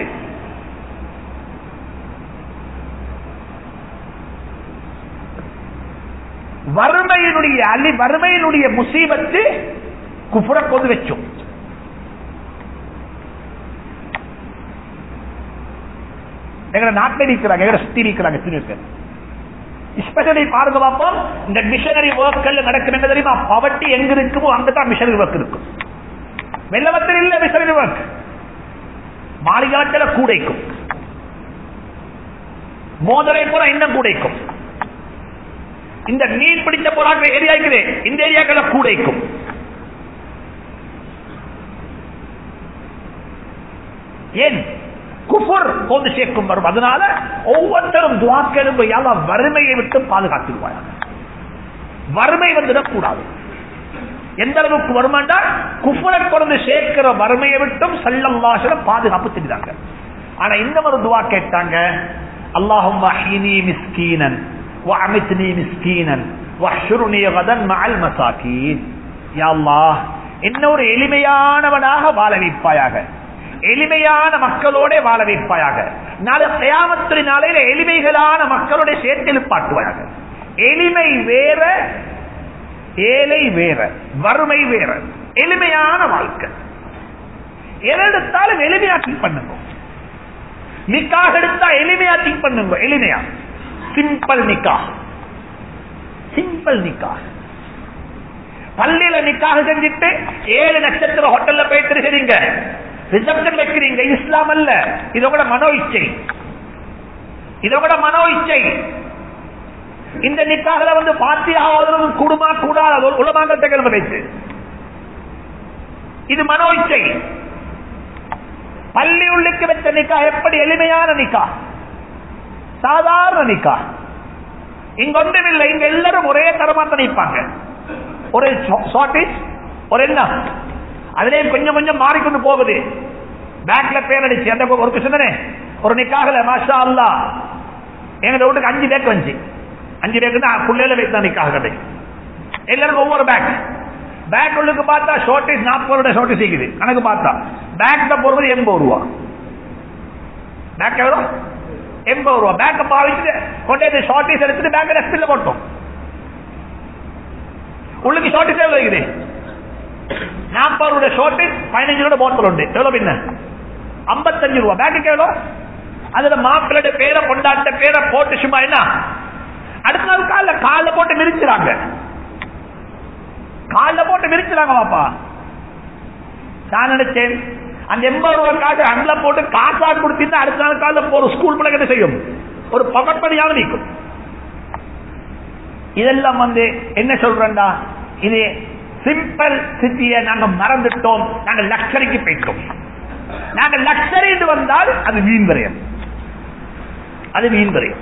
A: வறுமையினுடைய முசீபத்து குஃப்ர கொண்டு வச்சோம். எங்க நாட்டில் இருக்கிறாங்க, எங்க சுத்தி இருக்கிறாங்க. ஸ்பெஷலி பாருங்க பார்ப்போம், இந்த மிஷனரி ஒர்க்கள் நடக்கும் என்ன தெரியுமா? பவர்ட்டி எங்க இருக்குமோ அங்கதான் மிஷனரி ஒர்க் இருக்கும். வெள்ளவத்தில் இல்ல மிஷனரி ஒர்க். மாளிகாட்டில் கூடைக்கும், மோதலை போல இன்னும் கூடைக்கும். இந்த மீன் பிடிச்ச போறாங்க ஏரியா இருக்குது, இந்த ஏரியாக்களை கூடைக்கும். ஏன் குஃபர் கொண்டு சேர்க்கும் வரும். அதனால ஒவ்வொருத்தரும் துஆ கேளுங்க, யா அல்லாஹ் வறுமையை விட்டு பாதுகாத்துவாயாக. வறுமை வந்துடக்கூடாது. எந்த அளவுக்கு வருமாண்டா குஃபரை கொண்டு சேர்க்கிற வறுமையை விட்டும் ஸல்லல்லாஹு அலைஹி வஸல்லம் பாதுகாப்பு செஞ்சாங்க. ஆனா இந்த ஒரு துஆ கேட்டாங்க, அல்லாஹும்ம ஹீனி மிஸ்கீனன் வஅமித்னி மிஸ்கீனன் வஹ்ஷுர்னி கதன் மஅல் மசாகீன். யா அல்லாஹ் என்ன ஒரு எளிமையானவனாக வாழ வைப்பாயாக, எளிமையான மக்களோட வாழ வைப்பாயாக. நாளை கியாமத் நாளையில எளிமைகளான மக்களோட சேர்த்து எழுப்பாட்டுவாயாக. எளிமை வேற, ஏழை வேற, வறுமை வேற. எளிமையான வாழ்க்கை எதெடுத்தாலும் எளிமையா திங்க் பண்ணுங்க. நிக்காக எடுத்தா எளிமையா திங்க் பண்ணுங்க. எளிமையா சிம்பிள் நிக்கா, சிம்பிள் நிக்கா. பள்ளியில நிக்காக செஞ்சுட்டு 7 நட்சத்திர ஹோட்டல்ல போயிட்டு இருக்கிறீங்க, ரிசப்ஷன் வைக்கிறீங்க. இஸ்லாம் அல்ல, இதோட மனோ இச்சை, இதோட மனோ இச்சை. இந்த நிக்காக வந்து பாத்தியாவது கூடுமா கூடாது உலமாங்கத்தை கிளம்ப வைத்து, இது மனோ இச்சை. பள்ளி உள்ளுக்கு வச்ச நிக்கா எப்படி எளிமையான நிக்கா, சாதாரண நிக்கா. இங்க ஒன்றும் இல்லை, இங்க எல்லாரும் ஒரே தரமாத்த நிற்பாங்க. ஒரு ஷார்டேஜ், ஒரு என்ன அதுலயும் கொஞ்சம் கொஞ்சம் மாறிக்கொண்டு போகுது. பேக்ல பேர் அடிச்சு அந்த ஒரு கிருஷ்ண தானே ஒரு நிக்காகல மாஷா அல்லாஹ் எங்க வீட்டுக்கு 5 பேக் வந்துச்சு. 5 பேக் புள்ளையில வைத்தான் நிக்காக கடை. எல்லாருக்கும் ஒவ்வொரு பேக். பேக் உள்ளுக்கு பார்த்தா ஷார்டேஜ் 40 ஷார்டேஜ் இருக்குது. கணக்கு பார்த்தா பேக்ல போறது 80 ரூபா. பேக் எவ்வளோ? 80 ரூபா. பேக்க பாவிச்சுட்டு கொண்டே ஷார்டேஜ் எடுத்துட்டு பேக் டஸ்ட்பின்ல போட்டோம். உள்ளுக்கு ஷார்டேஜ் எவ்வளவு இருக்குது? 40 ரூபா ஷார்டேஜ், 15 ரூபா போத்தல் உண்டு. எவ்வளவு பின்ன? 55 ரூபா. பேக்கு எவ்வளோ? அதுல மாப்பிள்ளை பேரை கொண்டாட்ட பேரை போட்டு சும்மா என்ன அடுத்த நாள் கால போட்டு மிரிச்சுறாங்க, கால போட்டு மிரிச்சுறாங்க. பாப்பா நான் நினைச்சேன் அந்த 80 ரூபா காசு அண்ல போட்டு காசா கொடுத்தீங்கன்னா அடுத்த நாள் கால போற ஸ்கூல் பிள்ளை என்ன செய்யும்? ஒரு பகட் பண்ணியாவது நிற்கும். இதெல்லாம் வந்து என்ன சொல்றேன்டா, இது சிம்பிள் சிட்டியை நாங்க மறந்துட்டோம். நாங்க லக்ஸரிக்கு போயிட்டோம். நாங்க லக்ஸரி வந்தால் அது வீண் விரயம், அது வீண் விரயம்.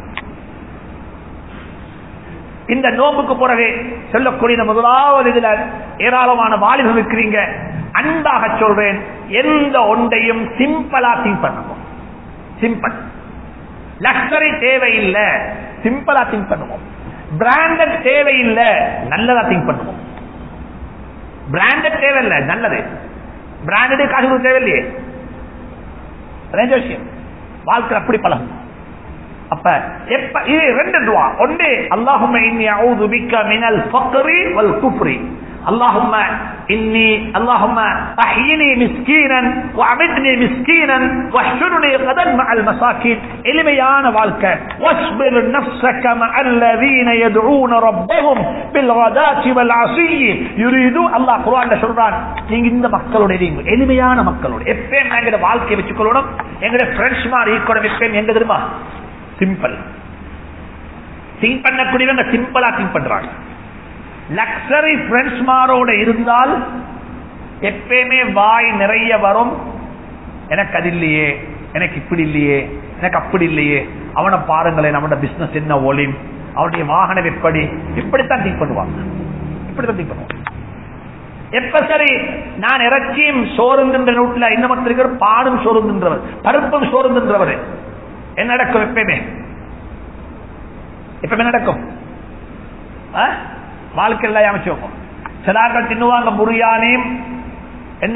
A: இந்த நோம்புக்கு பிறகு சொல்லக்கூடிய முதலாவது இதுல ஏராளமான வாலிபம் இருக்கிறீங்க. அன்பாக சொல்றேன், எந்த ஒன்றையும் சிம்பிளா திங்க் பண்ணுவோம். சிம்பிள் லக்ஸரி தேவையில்லை, சிம்பிளா திங்க் பண்ணுவோம். பிராண்டட் தேவையில்லை, நல்லதா திங்க் பண்ணுவோம். பிராண்டட் தேவையில்லை, நல்லது. பிராண்டடு காசு தேவையில்லையே, விஷயம். வாழ்க்கை அப்படி பழகும். அப்ப எப்ப இது 2 துஆ. ஒன்று அல்லாஹும்ம இன்னி அஊது பிக்க மினல் ஃபக்ரி வல் குஃப்ரி. அல்லாஹும்ம இன்னி அல்லாஹும்ம அஹ்யினி மிஸ்கீனன் வஅமித்னி மிஸ்கீனன் வஹ்ஷுர்னி கதன் மஅல் மசாகீன். எளிமையான வாழ்க்கை. வஸ்பிர் நஃப்ஸக மஅல்லதீன யதுஊன ரப்பஹும் பில் கதாத்தி வல் அஸீ யுரீது. அல்லாஹ் குர்ஆன்ல சொல்றான், நீங்க இந்த மக்களோட இருங்க, எளிமையான மக்களோட எப்பவும் எங்கட வாழ்க்கையை வெச்சுக்கொள்ளணும். எங்கட ஃப்ரெண்ட்ஸ் மாதிரி இருக்கணும். எப்பவும் எங்க தெரியுமா? சிம்பிள் திங்க் பண்ணக்கூடியவங்க சிம்பிளா திங்க் பண்றாங்க. லக்ஸரி ஃப்ரெண்ட்ஸ் மாரோட இருந்தால் எப்பயுமே வாய் நிறைய வரும். எனக்கு அது இல்லையே, எனக்கு இப்படி இல்லையே, எனக்கு அப்படி இல்லையே, அவனை பாருங்களேன், அவனோட பிசினஸ் என்ன ஒலிம், அவனுடைய வாகனம் எப்படி, இப்படித்தான் திங்க் பண்ணுவாங்க. இப்படித்தான் திங்க் பண்ணுவாங்க. எப்ப சரி நான் இறச்சியும் சோறுங்கின்ற நோட்டில் இன்னும் இருக்கிற பாடும் சோறுங்கின்றவர், பருப்பும் சோறுங்கின்றவர் என்ன நடக்கும்? எப்பயுமே எப்பவுமே நடக்கும். வாழ்க்கையில் அமைச்சு வைப்போம். சிலாக்கள் தின்னுவாங்க புரியாணி, என்ன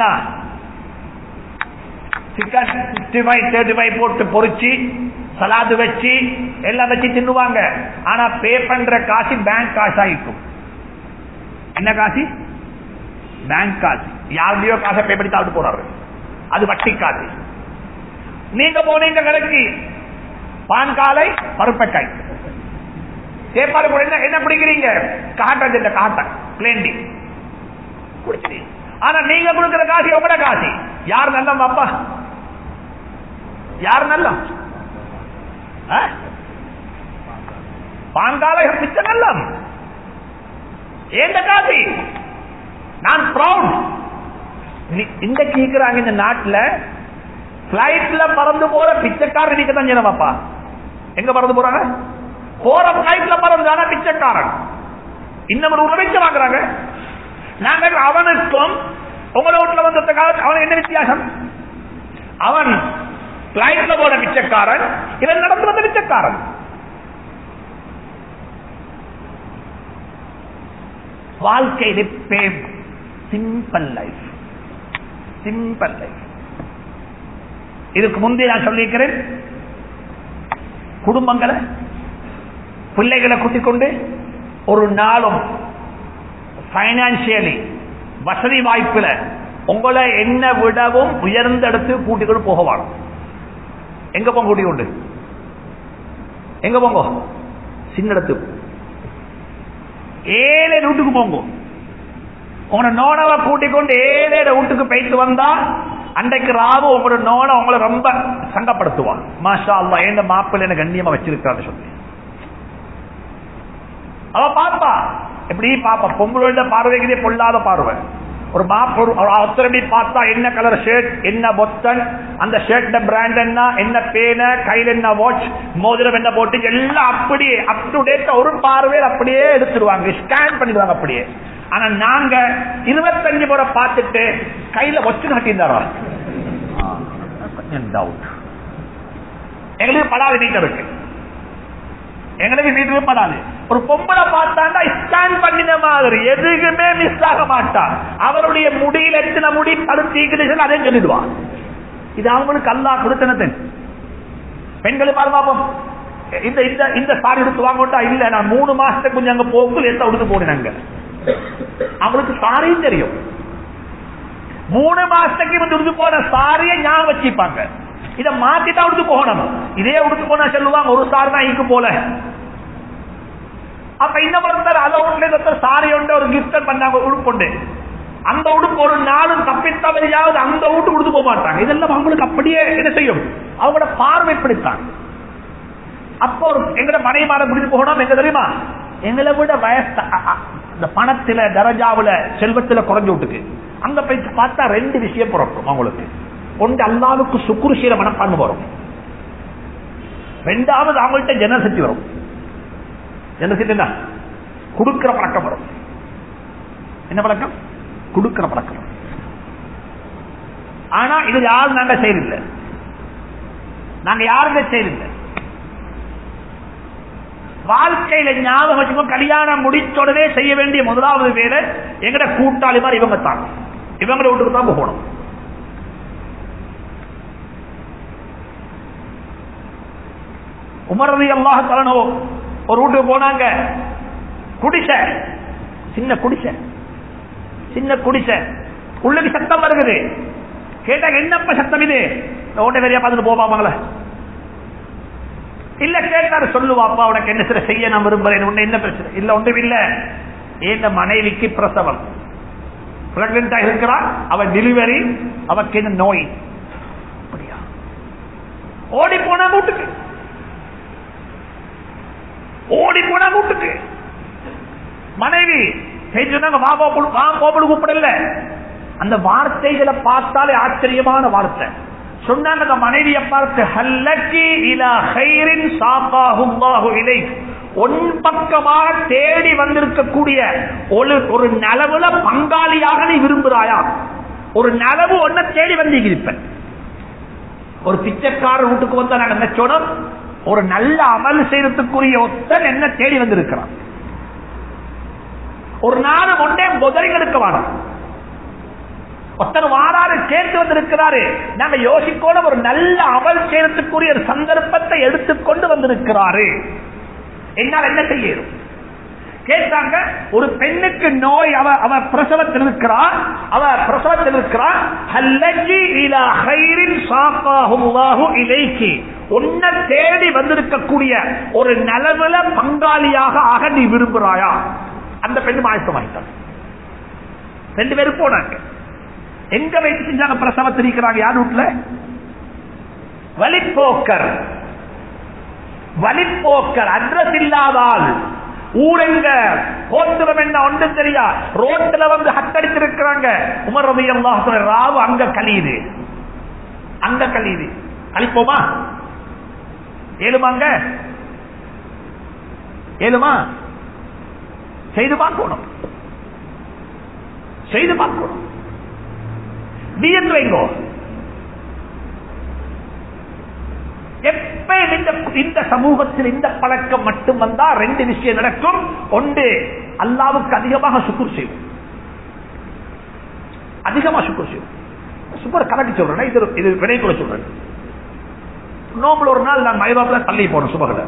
A: சிக்கன் 65 35 போட்டு பொரிச்சு சலாது வச்சு எல்லாம் வச்சு தின்னுவாங்க. ஆனா பே பண்ற காசு பேங்க் காசு ஆயிக்கும். என்ன காசு? பேங்க் காசு. யாருடையோ காசை பே பண்ணி சாப்பிட்டு போறாரு, அது வட்டி காசு. நீங்க போனீங்க கடைக்கு பான் காலை பருப்பக்காய் சேப்பாடு கூட என்ன பிடிக்கிறீங்க? காட்டன் காட்டன் பிளேண்டி குடிச்சிட்டீங்க. ஆனா நீங்க கொடுக்கிற காசு உங்களோட காசு. யார் நல்ல அப்பா? யார் நல்ல? பாங்கால மிச்ச நல்ல ஏந்த காசு. நான் ப்ரௌட். இந்த கேக்குறாங்க இந்த நாட்டில் பிளைட்ல பறந்து போற பிச்சைக்காரன் நீங்க தான் ஜனமாப்பா. எங்க பறந்து போறாங்க? போற பிளைட்ல பறந்தான பிச்சைக்காரன். இன்னும் ஒரு உணவை வாங்குறாங்க. நாங்கள் அவனுக்கும் உங்களோட வீட்டுல வந்ததுக்காக அவன் என்ன வித்தியாசம்? அவன் பிளைட்ல போன பிச்சைக்காரன், இவன் நடந்து வந்த பிச்சைக்காரன். வாழ்க்கையில சிம்பிள் லைஃப், சிம்பிள் லைஃப். இதுக்கு முந்தைய நான் சொல்லியிருக்கிறேன், குடும்பங்களை பிள்ளைகளை கூட்டிக் கொண்டு ஒரு நாளும் பைனான்சியலி வசதி வாய்ப்புல உங்களை என்ன விடவும் உயர்ந்த இடத்துக்கு கூட்டிக்கொண்டு போக வேணும். எங்க போங்க கூட்டிக் கொண்டு? எங்க போங்க? சின்ன இடத்துக்கு, ஏழை வீட்டுக்கு போங்க. உங்களோட நோனவை கூட்டிக் கொண்டு ஏழை வீட்டுக்கு போயிட்டு வந்தா அன்றைக்கு ராவு உங்களோட நோனை உங்களை ரொம்ப சங்கப்படுத்துவான். மாஷா அல்லா, எந்த மாப்பிள்ளை என்ன கண்ணியமா வச்சிருக்கான்னு சொல்லி அவ பாப்பா. எப்படி பாப்பா? பொங்கலோட பார்வைக்கு பொல்லாத பார்வை. ஒரு மாப்பி பார்த்தா என்ன கலர் ஷர்ட், என்ன பொத்தன், அந்த ஷர்ட் பிராண்ட் என்ன பேன, கையில் என்ன வாட்ச், மோதிரம் என்ன போட்டு எல்லாம் அப்படியே அப் டு டேட் ஒரு பார்வையில் அப்படியே எடுத்துருவாங்க, ஸ்கேன் பண்ணிடுவாங்க அப்படியே. ஆனா நாங்க 25 முறை பார்த்துட்டு கையில வச்சு கட்டியிருந்தாரா டவுட். எங்களுக்கு படாது வீட்டு இருக்கு, எங்களுக்கு வீட்டுக்கு படாது. ஒரு பொம்பளை பார்த்தாண்டா ஸ்கேன் பண்ணின மாதிரி எதுக்குமே மிஸ் ஆக மாட்டான். அவருடைய முடியில் எத்தனை முடி படுத்திக்குது அதே சொல்லிடுவான். இது அவங்களுக்கு அல்லாஹ் கொடுத்தனது. பெண்கள் பாருங்க, இந்த சாரி எடுத்து வாங்கட்டா இல்ல, நான் 3 மாசத்துக்கு கொஞ்சம் அங்க போக்குள் எத்த உடுத்து போனாங்க. அவங்களுக்கு சாரியும் தெரியும். 3 மாசத்துக்கு வந்து உடுத்து போன சாரியை ஞாபகம் வச்சுப்பாங்க. இதை மாத்திட்டா உடுத்து போகணும். இதே உடுத்து போனா சொல்லுவாங்க ஒரு சாரி தான் இங்கு போல. அப்ப இன்னொரு அளவுல சாரி ஒன்று ஒரு கிஃப்ட் பண்ணாங்க உடுப்புண்டு. அந்த உடுப்பு ஒரு நாளும் தப்பித்தவரையாவது அந்த வீட்டுக்கு உடுத்து போக மாட்டாங்க. இதெல்லாம் அவங்களுக்கு அப்படியே என்ன செய்யும்? அவங்களோட பார்வை பிடித்தான். அப்போ எங்கட மனைமார முடிஞ்சு போகணும். எங்க தெரியுமா? எங்களை விட வயசு இந்த பணத்துல தரஜாவுல செல்வத்துல குறைஞ்சு விட்டுக்கு அங்க போய் பார்த்தா 2 விஷயம் பிறக்கும் அவங்களுக்கு. ஒன்று அல்லாவுக்கு சுக்குரு செய்யற மனப்பான்மை வரும். 2வது அவங்கள்ட்ட ஜெனரசிட்டி வரும். ஜெனரசிட்டி என்ன? கொடுக்கிற பழக்கம் வரும். என்ன பழக்கம்? கொடுக்கிற பழக்கம். ஆனா இது யாரும் நாங்க செய்யல, நாங்க யாருமே செய்யல. வாழ்க்கையில ஞாபகம் வச்சுக்கோ, கல்யாணம் முடிச்சோடனே செய்ய வேண்டிய முதலாவது வேலை எங்கட கூட்டாளி மாதிரி இவங்க தான். இவங்களை வீட்டுக்கு தான் போகணும். உமர் ரலியல்லாஹு தஆலா ஒரு வீட்டுக்கு போனாங்க. குடிசை, சின்ன குடிசை, சின்ன குடிசை. உள்ளுக்கு சத்தம் வருகிறது. கேட்டாங்க என்னப்ப சத்தம் இது? ஓட்ட வேறையா பார்த்துட்டு போவாங்களா? இல்ல கேட்டாரு, சொல்லுவாப்பா உனக்கு என்ன சில செய்ய நான் விரும்புறேன். உன்ன என்ன பிரச்சனை? இல்ல ஒன்றும் இல்ல, என் மனைவிக்கு பிரசவம், பிரெக்னண்டா இருக்கிறா, அவ டெலிவரி, அவக்கு என்ன நோய். அப்படியா? ஓடி போனா வீட்டுக்கு, ஓடி போனா வீட்டுக்கு. மனைவி கூப்பிடல. அந்த வார்த்தைகளை பார்த்தாலே ஆச்சரியமான வார்த்தை. சொன்னாங்க மனைவியை பார்த்து, ஹல்லகி இலா கைரின் சாகாஹுல்லாஹு இலைக், உன் பக்கமாக தேடி வந்திருக்கக்கூடிய ஒரு நலவுல பங்காளியாக நீ விரும்புகிறாயா? ஒரு நலவு ஒன்ன தேடி வந்திருப்ப. ஒரு பிச்சைக்காரர் வீட்டுக்கு வந்தா நாங்க என்ன சொன்னோம்? ஒரு நல்ல அமல் செய்யறதுக்குரிய ஒத்தன் என்ன தேடி வந்திருக்கிறான். ஒரு நாள் ஒன்றே முதலில் எடுக்க வேணும். ஒருத்தர் வாராரு கேட்டு வந்திருக்கிறாரு, நாங்க யோசிக்கோட ஒரு நல்ல அமல் செய்யறதுக்குரிய ஒரு சந்தர்ப்பத்தை எடுத்துக்கொண்டு வந்திருக்கிறாரு, என்னால் என்ன செய்யும் கேட்டாங்க. ஒரு பெண்ணுக்கு நோய், அவ பிரசவத்தில் இருக்கிறார், உன்னை தேடி வந்திருக்கக்கூடிய ஒரு நலவுல பங்காளியாக ஆக நீ விரும்புறாயா? அந்த பெண்ணு ஆயத்தமாயிட்டாங்க. 2 பேரும் போனாங்க. எங்க வைத்து செஞ்சாங்க? பிரசவத்தில் இருக்கிறாங்க. யார் வீட்டுல? வழிப்போக்கர் அட்ரஸ் இல்லாதால் ஊரெங்க கோத்திரம் என்ன ஒன்று தெரியா, ரோட்ல வந்து ஹட்டடித்திருக்கிறாங்க. உமர் ரலியல்லாஹு அன்ஹு ராவு அங்க கழியுது, கழிப்போமா? ஏழுமாங்க, ஏழுமா? செய்து பார்க்கணும். நீயத்து வைங்கோ. எப்ப இந்த சமூகத்தில் இந்த பழக்கம் மட்டும் வந்தா 2 விஷயம் நடக்கும். ஒன்று, அல்லாவுக்கு அதிகமாக சுக்குர் செய்வோம். சுக்குர் கணக்கு சொல்றேன், இது வினை கூட சொல்றேன். நோம்புல ஒரு நாள் நான் மைதாப்புல பள்ளி போனோம். சுபகல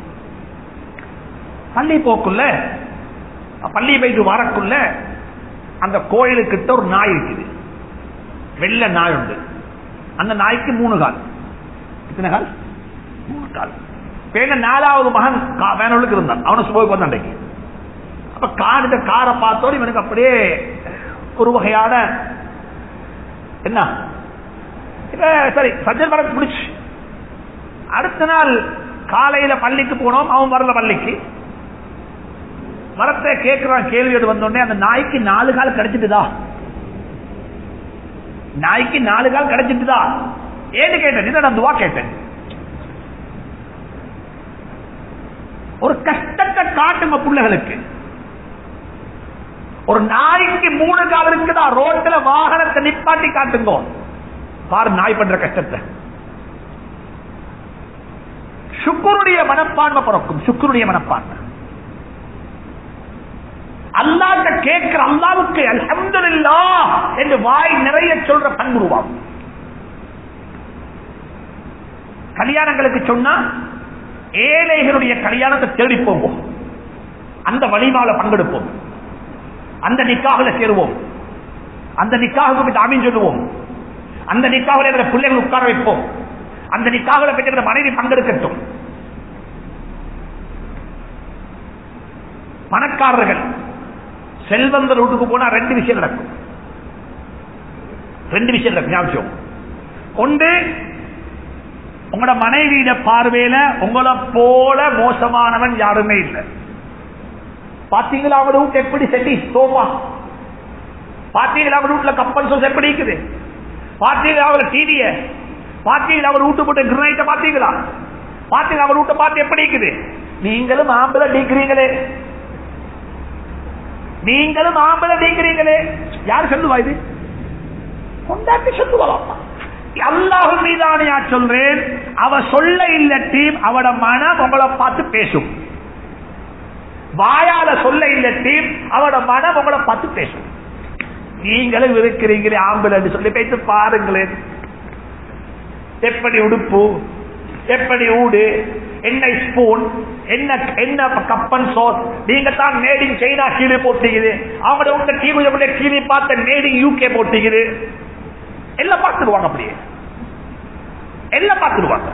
A: பள்ளி போக்குள்ள, பள்ளி போயிட்டு வரக்குள்ள அந்த கோயிலுக்கிட்ட ஒரு நாய் இருக்குது. வெள்ளை நாய் உண்டு. அந்த நாய்க்கு 3 கால். எத்தனை கால்? 3 கால். 4வது மகன் வேணுக்கு இருந்தான். அவனை சுபோக்கு வந்தான் அன்றைக்கு. அப்ப காரை பார்த்தோம், இவனுக்கு அப்படியே ஒரு வகையான என்ன சரி சஜ்ஜல் மரத்தை பிடிச்சு. அடுத்த நாள் காலையில பள்ளிக்கு போனோம். அவன் வரல பள்ளிக்கு. மரத்தை கேட்கிறான். கேள்வியோடு வந்தோடனே அந்த நாய்க்கு 4 கால் கிடைச்சிட்டுதா? நாய்க்கு 4 கால் கிடைச்சிட்டுதா ஏன்னு கேட்டேன். நான் துவா கேட்டேன். ஒரு கஷ்டத்தை காட்டுங்க பிள்ளைகளுக்கு. ஒரு நாய்க்கு 3 கால் இருக்குதா? ரோட்ல வாகனத்தை நிப்பாட்டி காட்டுங்க. பாரு நாய் பண்ற கஷ்டத்தை. சுக்குருடைய மனப்பான்மை பிறக்கும். சுக்குருடைய மனப்பான்மை அல்லாஹ்ட்ட கேட்கிற, அல்லாஹ்வுக்கு அல்ஹம்துலில்லாஹ் என்று வாய் நிறைய சொல்ற பண்புருவாகும். கல்யாணங்களுக்கு சொன்னா ஏழைகளுடைய கல்யாணத்தை தேடி போவோம். அந்த வழிமால பங்கெடுப்போம். அந்த நிக்காஹ்ல சேருவோம். அந்த நிக்காஹுக்கு ஆமீன் சொல்லுவோம். அந்த நிக்காஹ்ல பிள்ளைகள் உட்கார வைப்போம். அந்த நிக்காஹ்ல பெற்ற மனைவி பங்கெடுக்கட்டும். பணக்காரர்கள் செல்வந்தர் வீட்டுக்கு போனா 2 விஷயம் நடக்கும். 2 விஷயம் நடக்கும். ஒன்று, உங்களோட மனைவியிட பார்வையில உங்களை போல மோசமானவன் யாருமே இல்லை. பாத்தீங்களா அவங்க வீட்டு எப்படி செட்டி சோமா? பாத்தீங்களா அவங்க வீட்டுல கப்பல் சோஸ் எப்படி இருக்குது? பாத்தீங்களா அவங்க டிவிய? பாத்தீங்களா அவர் வீட்டு போட்டு கிரனைட்ட? பாத்தீங்களா அவர் வீட்டை பார்த்து எப்படி இருக்குது? நீங்களும் ஆம்பளை டீக்கிறீங்களே, யார் சொல்லுவா? இது கொண்டாட்டி சொல்லுவாப்பா. அல்லாஹ் மீதானையா சொல்றேன். அவ சொல்ல இல்லட்டி அவட மனம் உங்களை பார்த்து பேசும். வாயால சொல்ல இல்லட்டி அவட மனம் உங்களை பார்த்து பேசும். நீங்களும் இருக்கிறீங்களே ஆம்பளை சொல்லி பேசி பாருங்களேன். எப்படி உடுப்பு, எப்படி ஊடு, என்ன ஸ்பூன், என்ன கப்பன் சோஸ். நீங்க தான் மேடிங் சைனா கீழே போட்டீங்க. அவங்களோட உங்க டீமுடைய கீழே பார்த்த மேடிங் யூகே போட்டீங்க. எல்லாம் பார்த்துடுவாங்க. அப்படியே எல்லாம் பார்த்துடுவாங்க.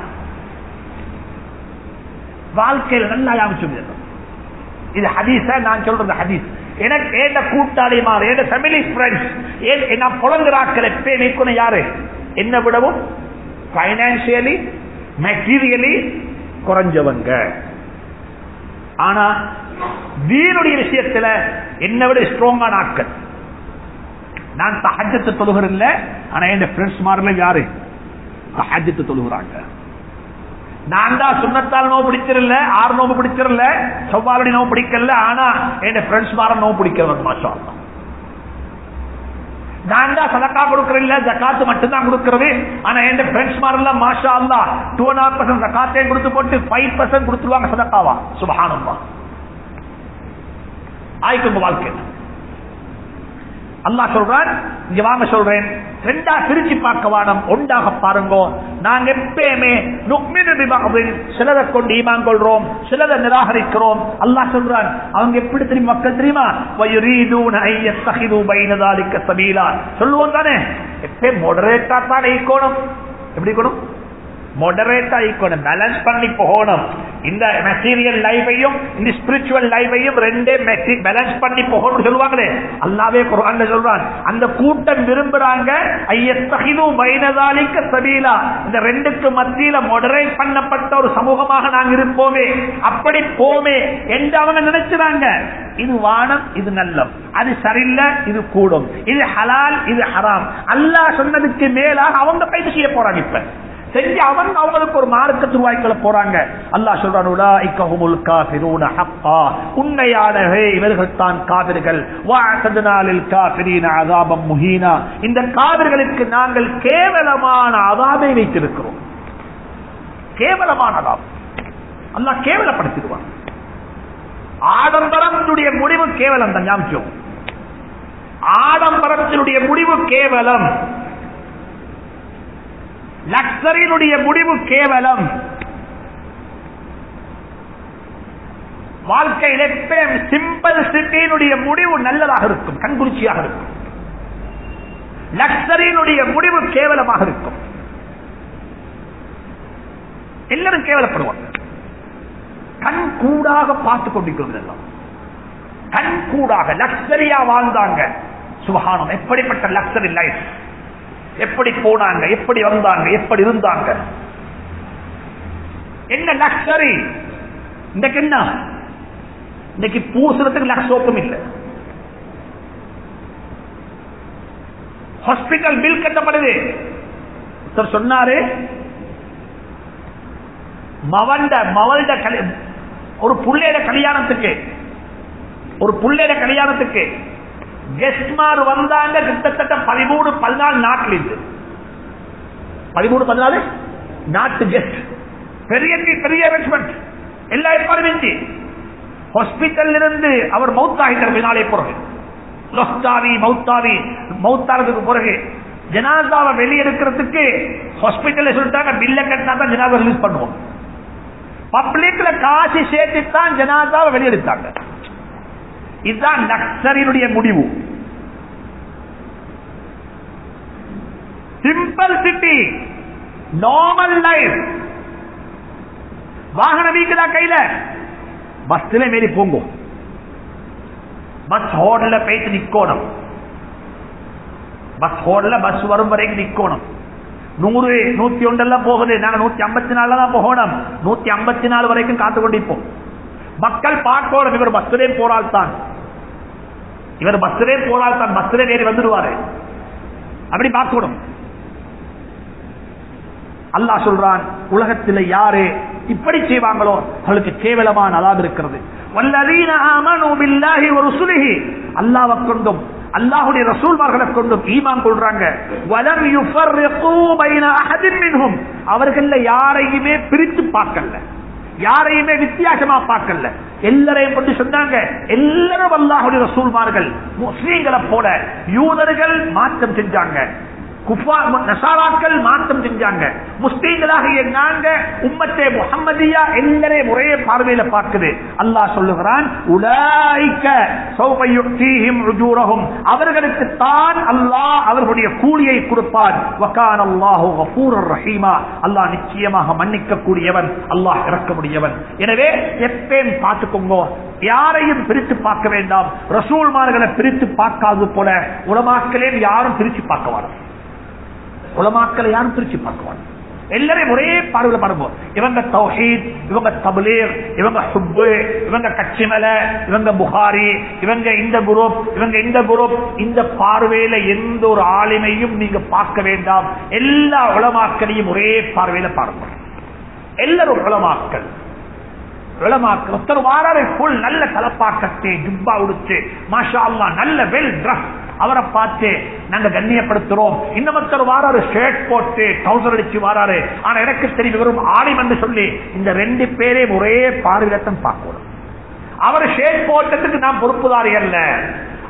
A: வாழ்க்கையில் நல்லா ஞாபகம். இது ஹதீஸ நான் சொல்றது ஹதீஸ். எனக்கு ஏண்ட கூட்டாளிமார், ஏண்ட ஃபேமிலி ஃப்ரெண்ட்ஸ், நான் புலங்குறாக்கள் எப்பயும் யாரு என்ன விடவும் பைனான்சியலி மெட்டீரியலி குறைஞ்சவங்க. ஆனா தீனுடைய விஷயத்துல என்னை விட ஸ்ட்ராங்கான ஆட்கள். நான் தஹஜ்ஜத் தொழுகிறேன் இல்ல, ஆனா என் ஃப்ரெண்ட்ஸ் மார்ல யாரு தஹஜ்ஜத் தொழுகிறாங்க. நான் தான் சுன்னத்தால் நோவு பிடிச்சிடல, 6 நோவு பிடிச்சிடல, செவ்வாலடி நோவு பிடிக்கல, ஆனா என் ஃப்ரெண்ட்ஸ் மார நோவு பிடிக்கிறவங்க. மாஷா அல்லாஹ். நான் தான் சதக்கா கொடுக்கறேன், ஜகாத்து மட்டும்தான் கொடுக்கிறது, ஆனா என் ஃப்ரெண்ட்ஸ் மாரெல்லாம் மாஷா அல்லாஹ் 2.5% ஜகாத்தையும் கொடுத்து போட்டு 5% கொடுத்துருவாங்க சதக்காவா. சுப்ஹானல்லாஹ். ஆயிக்கும் வாழ்க்கை அல்லாஹ் சொல்றான், இங்க வாங்க சொல்றேன், ரெண்டா பிரிச்சு பார்க்க வானம், ஒன்றாக பாருங்க. நாங்க எப்பயுமே சிலரை கொண்டு ஈமான் கொள்றோம், சிலரை நிராகரிக்கிறோம். அல்லாஹ் சொல்றான், அவங்க எப்படி தெரியும் மக்கள் தெரியுமா, சொல்லுவோம் தானே, எப்பயும் மொடரேட்டா தான் ஈக்கணும். எப்படி இருக்கணும்? மொடரேட்டா ஈக்கணும், பேலன்ஸ் பண்ணி போகணும். இந்த மெட்டீரியல் லைஃபையும் இந்த ஸ்பிரிச்சுவல் லைஃபையும் ரெண்டே பேலன்ஸ் பண்ணி போகணும்னு சொல்லுவாங்களே, அல்லாஹ்வே குர்ஆன்ல சொல்றான். அந்த கூட்டம் விரும்புறாங்க ஐயத்தஹிது பைனதாலிக சபீலா, இந்த ரெண்டுக்கு மத்தியில மொடரேட் பண்ணப்பட்ட ஒரு சமூகமாக நாங்க இருப்போமே, அப்படி போமே என்று அவங்க நினைச்சாங்க. இது வானம், இது நல்லம், அது சரியில்லை, இது கூடும், இது ஹலால், இது ஹராம். அல்லாஹ் சொன்னதுக்கு மேலாக அவங்க பயிற்சி செய்ய போறாங்க. இப்ப செஞ்சு அவங்க அவங்களுக்கு ஒரு மார்க்கத்தை உருவாக்கிக்கொள்ள போறாங்க. அல்லாஹ் சொல்றான், உலாயிகஹுமுல் காஃபிரூன ஹக்கா, உண்மையானவே இவர்கள் தான் காபிர்கள். வஅதனா லில் காஃபிரீன அஸாபம் முஹீனா, இந்த காபிர்களுக்கு நாங்கள் கேவலமான அஸாபை வைத்திருக்கிறோம். கேவலமான அஸாப் அல்லாஹ் கேவலப்படுத்திடுவான். ஆடம்பரத்தினுடைய முடிவு கேவலம் தான். ஞாபகம், ஆடம்பரத்தினுடைய முடிவு கேவலம், லக்ஸரியினுடைய முடிவு கேவலம். வாழ்க்கையில் எப்பயும் சிம்பிள் சிட்டியினுடைய முடிவு நல்லதாக இருக்கும், கண்குளிர்ச்சியாக இருக்கும். லக்ஸரியினுடைய முடிவு கேவலமாக இருக்கும். எல்லாரும் கேவலப்படுவாங்க. கண் கூடாக பார்த்துக் கொண்டிருக்கிறது, கண் கூடாக லக்ஸரியா வாழ்ந்தாங்க. சுபஹானம், எப்படிப்பட்ட லக்ஸரி லைஃப், எப்படி போனாங்க, எப்படி வந்தாங்க, எப்படி இருந்தாங்க. என்ன லக்ஸரி இன்னைக்கு? என்ன இன்னைக்கு பூசுறதுக்கு லக்ஸோக்கும் இல்லை. ஹாஸ்பிட்டல் பில் கட்டப்படுது. சொன்னாரு, ஒரு புள்ளையோட கல்யாணத்துக்கு கெஸ்ட்மார் வந்தாங்க. கிட்டத்தட்ட 13-14 நாட்டில் இருந்து 13-14 நாட்டு கெஸ்ட். பெரிய அரேஞ்ச்மெண்ட், எல்லா ஏற்பாடும். ஹாஸ்பிட்டல் இருந்து அவர் மௌத்தாகிட்டார். பின்னாலே பிறகு மௌத்தானதுக்கு பிறகு ஜனாதாவை வெளியெடுக்கிறதுக்கு ஹாஸ்பிட்டல் சொல்லிட்டாங்க, பில்ல கட்டினா தான் ஜனாதா ரிலீஸ் பண்ணுவோம். பப்ளிக்ல காசு சேர்த்துத்தான் ஜனாதாவை வெளியெடுத்தாங்க. இதுதான் லக்ஸரியினுடைய முடிவு. Simple city, normal life. வாகனம் வீக்குதா கையில, பஸ்ல மேரி போங்க, பஸ் ஹோட்டல்ல போயிட்டு நிக்கணும். பஸ் ஹோட்டல்ல பஸ் வரும் வரைக்கும் நிக்கணும். 100, 101 போகுது, நாங்க 154 தான் போகணும். 154 வரைக்கும் காத்து கொண்டிருப்போம். மக்கள் பார்க்கணும், இவர் பஸ்ஸிலே போறால் தான், பஸ்ஸிலே ஏறி வந்துடுவாரு. அப்படி பார்க்கணும். அல்லாஹ் சொல்றான், உலகத்தில் யாரு இப்படி செய்வாங்களோ அவளுக்கு கேவலமான அதாப் இருக்கிறது. வல்லதீன ஆமனூ பில்லாஹி வ ருசுலிஹி, அல்லாஹ்வை கொண்டும் அல்லாஹ்வுடைய ரசூல்மார்களை கொண்டும் ஈமான் கொள்றாங்க. வலம் யுஃபர்ரிகு பைன அஹதின் மின்ஹும், அவர்கள யாரையுமே பிரித்து பார்க்கல, யாரையுமே வித்தியாசமா பார்க்கல, எல்லாரையும் கொண்டு சொன்னாங்க. எல்லாரும் அல்லாஹ்வுடைய ரசூல்மார்கள். முஸ்லிம்களை போல யூதர்கள் மாற்றம் செஞ்சாங்க, நசாராக்கள் மாற்றம் செஞ்சாங்க. முஸ்லீம்களாக நாங்க உம்மத்தே முஹம்மதியா எல்லாரையும் ஒரே பார்வையில பார்க்குது. அல்லாஹ் சொல்லுகிறான், உலாயிக சௌஃப யுக்தீஹிம் உஜூரஹும், அவர்களுக்கு தான் அல்லாஹ் அவர்களுடைய கூலியை கொடுப்பான். வகான அல்லாஹு கஃபூரர் ரஹீமா, அல்லாஹ் நிச்சயமாக மன்னிக்க கூடியவன், அல்லாஹ் இரக்கமுடையவன். எனவே எப்பயும் பார்த்துக்கோங்க, யாரையும் பிரித்து பார்க்க வேண்டாம். ரசூல்மார்களை பிரித்து பார்க்காது போல உலமாக்களே யாரும் பிரித்து பார்க்கவாங்க. உலமாக்களை யாரும் பிரிச்சு பார்க்குவாங்க. எல்லாரையும் ஒரே பார்வையில பார்ப்போம். இவங்க தௌஹீத், இவங்க தப்லீக், இவங்க ஹுப்பு, இவங்க கட்சிமல, இவங்க புகாரி, இவங்க இந்த குரூப், இவங்க இந்த குரூப். இந்த பார்வையில எந்த ஒரு ஆளுமையும் நீங்க பார்க்க வேண்டாம். எல்லா உலமாக்களையும் ஒரே பார்வையில பார்ப்போம். எல்லாரும் உலமாக்கள். ஒருத்தர் வாராரு, ஃபுல் நல்ல தலப்பாக்கத்தை ஜுப்பா உடுத்து, மாஷா அல்லாஹ் நல்ல வெல் டிரஸ், அவரை பார்த்து நாங்க கண்ணியப்படுத்துறோம். இன்னமொருத்தர் வாராரு, ஷர்ட் போட்டு ட்ரவுசர் அடிச்சு வாராரு, ஆனா எனக்கு தெரியும் வெறும் ஆலிம் என்று சொல்லி. இந்த 2 பேரே ஒரே பார்வையில்தான் பார்க்கணும். அவர் ஷர்ட் போட்டதுக்கு நான் பொறுப்புதாரி அல்ல,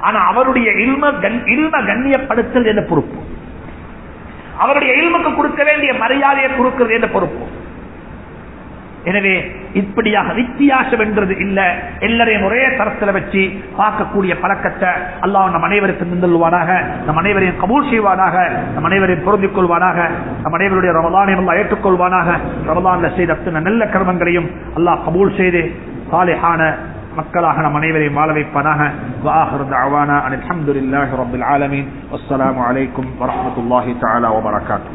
A: ஆனா அவருடைய இல்ம கண்ணியப்படுத்தல் என்ற பொறுப்பு, அவருடைய இல்முக்கு கொடுக்க வேண்டிய மரியாதையை கொடுக்கிறது என்ற பொறுப்பு. எனவே இப்படியாக வித்தியாசம் என்றது இல்ல, எல்லாரையும் ஒரே தரத்தில் வச்சு பார்க்கக்கூடிய பழக்கத்தை அல்லாஹ் நம் அனைவருக்கு தந்துள்வானாக, நம் அனைவரையும் கபூல் செய்வானாக, நம் அனைவரையும் பொருந்திக் கொள்வானாக, நம் அனைவருடைய ரமலானை அல்லாஹ் ஏற்றுக்கொள்வானாக. ரமலான்ல செய்த அத்தனை நல்ல கர்மங்களையும் அல்லாஹ் கபூல் செய்து சாலிஹான மக்களாக நம் அனைவரையும் வாழ வைப்பானாக. வஆகிரு தஅவானா அனில் ஹம்துலில்லாஹி ரப்பில் ஆலமீன். வஸ்ஸலாமு அலைக்கும் வரஹ்மத்துல்லாஹி தஆலா வபரகாத்துஹு.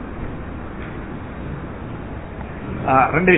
A: ரெண்டு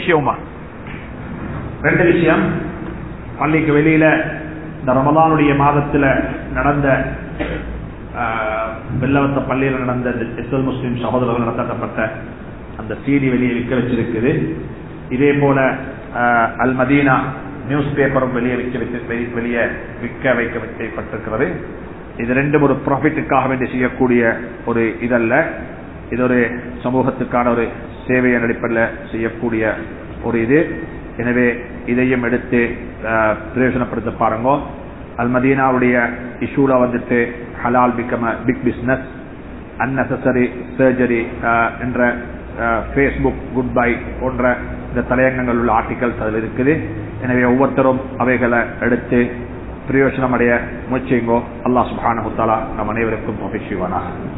A: விஷயம். பள்ளிக்கு வெளியில இந்த ரமலானுடைய மாதத்தில் நடந்த வெள்ளவத்த பள்ளியில் நடந்த இஸ்லாமிய முஸ்லிம் சகோதரர்கள் நடத்தப்பட்ட அந்த சீடி வெளியே விற்க வச்சிருக்குது. இதே போல அல் மதீனா நியூஸ் பேப்பரும் வெளியே விற்க வைக்கப்பட்டிருக்கிறது. இது ரெண்டும் ஒரு ப்ராஃபிட்டுக்காக வேண்டி செய்யக்கூடிய ஒரு இதல்ல, இது ஒரு சமூகத்துக்கான ஒரு சேவையை அடிப்படையில் செய்யக்கூடிய ஒரு இது. எனவே இதையும் எடுத்து பிரயோஜனப்படுத்த பாருங்க. அல் மதீனாவுடைய இஷ்யூல வந்துட்டு ஹலால் become big business, unnecessary surgery என்ற ஃபேஸ்புக் குட் பை போன்ற இந்த தலையங்கங்கள் உள்ள ஆர்டிகல்ஸ் அதில் இருக்குது. எனவே ஒவ்வொருத்தரும் அவைகளை எடுத்து பிரயோஜனம் அடைய முயற்சிங்கோ. அல்லாஹ் சுப்ஹானஹு வ தஆலா நம் அனைவருக்கும் தௌஃபீக் செய்வானாக.